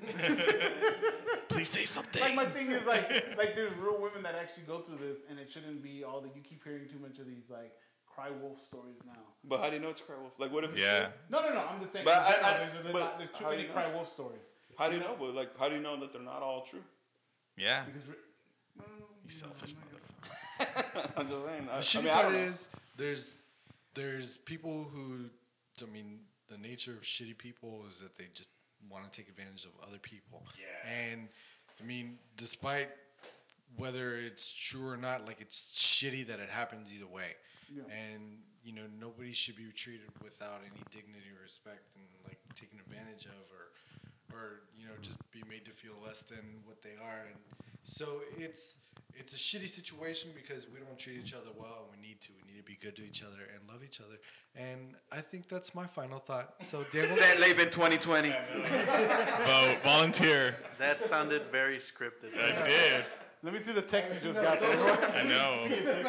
Please say something. Like my thing is like, like there's real women that actually go through this, and it shouldn't be all that you keep hearing too much of these like cry wolf stories now. But how do you know it's cry wolf? Like, what if? It's Yeah. true? No, no, no. I'm just saying. But in I- general, I- there's, there's, but not, there's too how do many you know? cry wolf stories. How do you You know? know- But like, how do you know that they're not all true? Yeah. Because re- You selfish motherfucker. I'm just saying. I, The I shitty mean, I part don't know. is there's there's people who, I mean, the nature of shitty people is that they just want to take advantage of other people. Yeah. And I mean, despite whether it's true or not, like it's shitty that it happens either way. Yeah. And you know, nobody should be treated without any dignity or respect and like taken advantage of or or you know just be made to feel less than what they are. And so it's it's a shitty situation because we don't treat each other well, and we need to. We need to be good to each other and love each other. And I think that's my final thought. So Diego, Saint Laban twenty twenty. Vote. Volunteer. That sounded very scripted. I did. let me see the text you just got there. I know.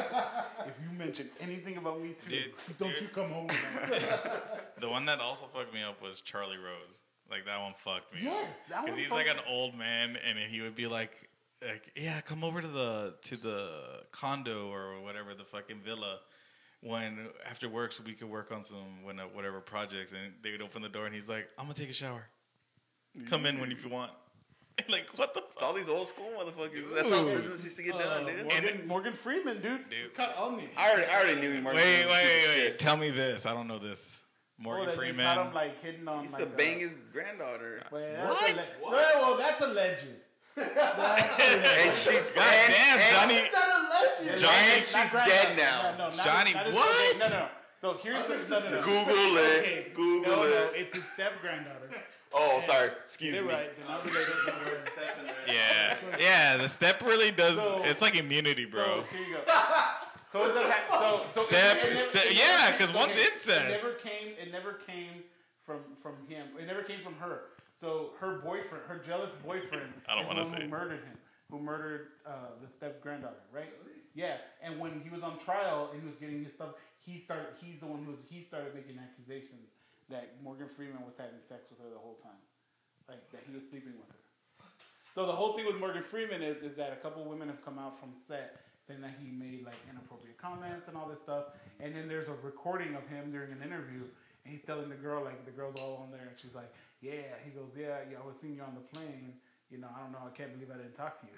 If you mention anything about me too, Dude, don't dude. you come home with that. The one that also fucked me up was Charlie Rose. Like that one fucked me up. Yes, that one. Because he's fucked- like an old man, and he would be like, like, yeah, come over to the to the condo or whatever the fucking villa. When after work, so we could work on some when uh, whatever projects, and they would open the door, and he's like, I'm gonna take a shower. Come in when if you want. Like what the It's all fuck, these old school motherfuckers. That's how Dude. business used to get Uh, done, dude. Morgan, Morgan Freeman, dude. Dude. It's caught on me. I already, I already knew Martin Wait, was a wait, piece of wait, shit. wait. Tell me this. I don't know this. Morgan oh, that Freeman. They caught him like hidden on. He used like, to bang uh, his granddaughter. Well, that's What? A le- no, well, that's a legend. That's a legend. And she's God and, damn, and, Johnny. That's not a legend. Johnny- and Not she's granddaughter. dead now. No, no, not Johnny, not his what? own- No, no. So here's the no, no, no. Google it. Okay, Google no, it. no, it's his step granddaughter. Oh, sorry. Excuse They're me. right. They're not related. Don't worry. Yeah, yeah. The step really does. So- it's like immunity, bro. So here you go. So it's okay. So so Step- it, it never, step- it yeah, never 'cause came- one's okay, incest. It never came. It never came from from him. It never came from her. So her boyfriend, her jealous boyfriend, I don't is the wanna one say. who murdered him, who murdered uh, the step granddaughter, right? Yeah. And when he was on trial and he was getting his stuff, he started. He's the one who was. He started making accusations that Morgan Freeman was having sex with her the whole time, like that he was sleeping with her. So the whole thing with Morgan Freeman is is that a couple women have come out from set saying that he made like inappropriate comments and all this stuff, and then there's a recording of him during an interview, and he's telling the girl, like the girl's all on there, and she's like, yeah, he goes, yeah, yeah, I was seeing you on the plane, you know, I don't know, I can't believe I didn't talk to you,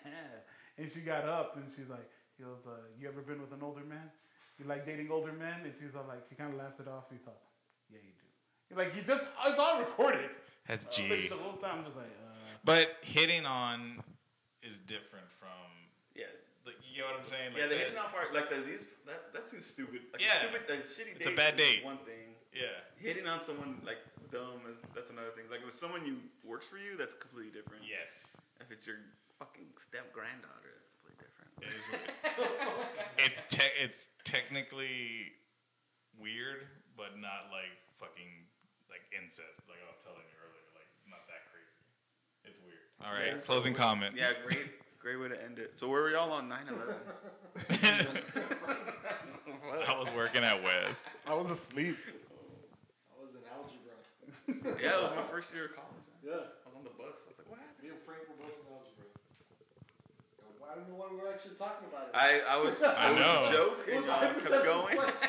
and she got up and she's like, he goes, uh, you ever been with an older man? You like dating older men? And she's all like, she kind of laughs it off. He's like, yeah, you do. Like, you just, it's all recorded. That's Uh, G. the whole time, I'm just like, uh, But hitting on is different from. Yeah. Like, you know what I'm saying? Like Yeah, the that- hitting on part, like the Aziz, that, that seems stupid. Like Yeah. a stupid, a shitty It's a date bad is date. one thing. Yeah. Hitting on someone like dumb is that's another thing. Like if it's someone you works for you, that's completely different. Yes. If it's your fucking step granddaughter, that's completely different. It is. it's te- it's technically weird, but not like fucking like incest. Like I was telling you earlier, like not that crazy. It's weird. All right, Yeah, so closing we- comment. Yeah, great, great way to end it. So where were y'all on nine eleven? I was working at Wes. I was asleep. I was in Yeah, it was my first year of college. Man. Yeah. I was on the bus. I was like, what happened? Me and Frank were both in algebra. I don't know why we were actually talking about it. I, I was I I was know. a joke It and was a y'all kept hypothetical going. question.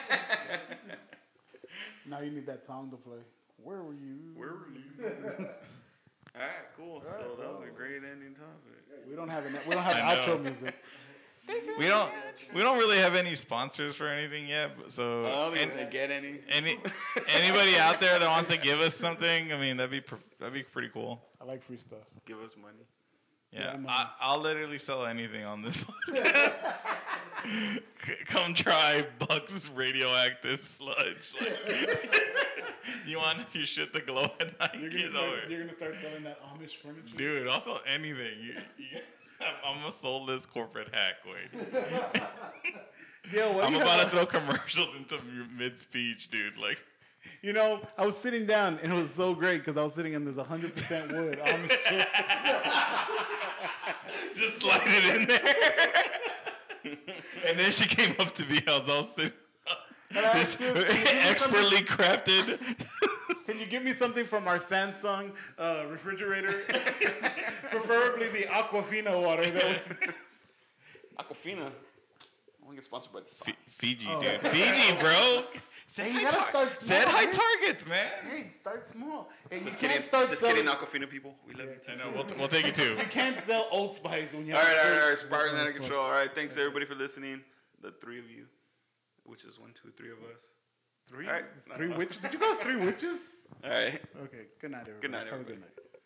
Now you need that song to play. Where were you? Where were you? All right, cool. So that was a great ending topic. We don't have an, we don't have I know. outro music. We don't we don't really have any sponsors for anything yet. but- So I don't think an- I'm gonna get any. any anybody out there that wants to give us something, I mean that'd be pr- that'd be pretty cool. I like free stuff. Give us money. Yeah, Yeah, man. I, I'll literally sell anything on this podcast. C- Come try Buck's radioactive sludge. Like, you want your shit to glow at night? You're Get gonna, over start, it. you're gonna start selling that Amish furniture. Dude, I'll sell anything. You, you, I'm a soulless corporate hack, wait. Yo, what I'm you about have- to throw commercials into mid speech, dude. Like, You know, I was sitting down and it was so great because I was sitting and there's one hundred percent wood. Amish shit. just slide it in there. And then she came up to me. I was all sitting. And I This asked her, "Can you give me expertly crafted. Can you give me something from our Samsung uh, refrigerator? Preferably the Aquafina water. That we- Aquafina. I want to get sponsored by the Fi- Sox. Fiji, Oh. dude. Fiji, bro. Set Hey, high, you gotta tar- start set small, high man. targets, man. Hey, start small. Hey, you Just can't kidding. start Just selling. kidding, Aquafina people. We love you I too. know. We'll, we'll take it too. You can't sell Old Spice when you All have. right, all right, all right. shirts. Spiraling out of That's control. All right, thanks everybody for listening. The three of you, which is one, two, three of us. Three, All right. three witches. Did you guys three witches? All right. Okay. Good night, everybody. Good night, Have a everybody. good night.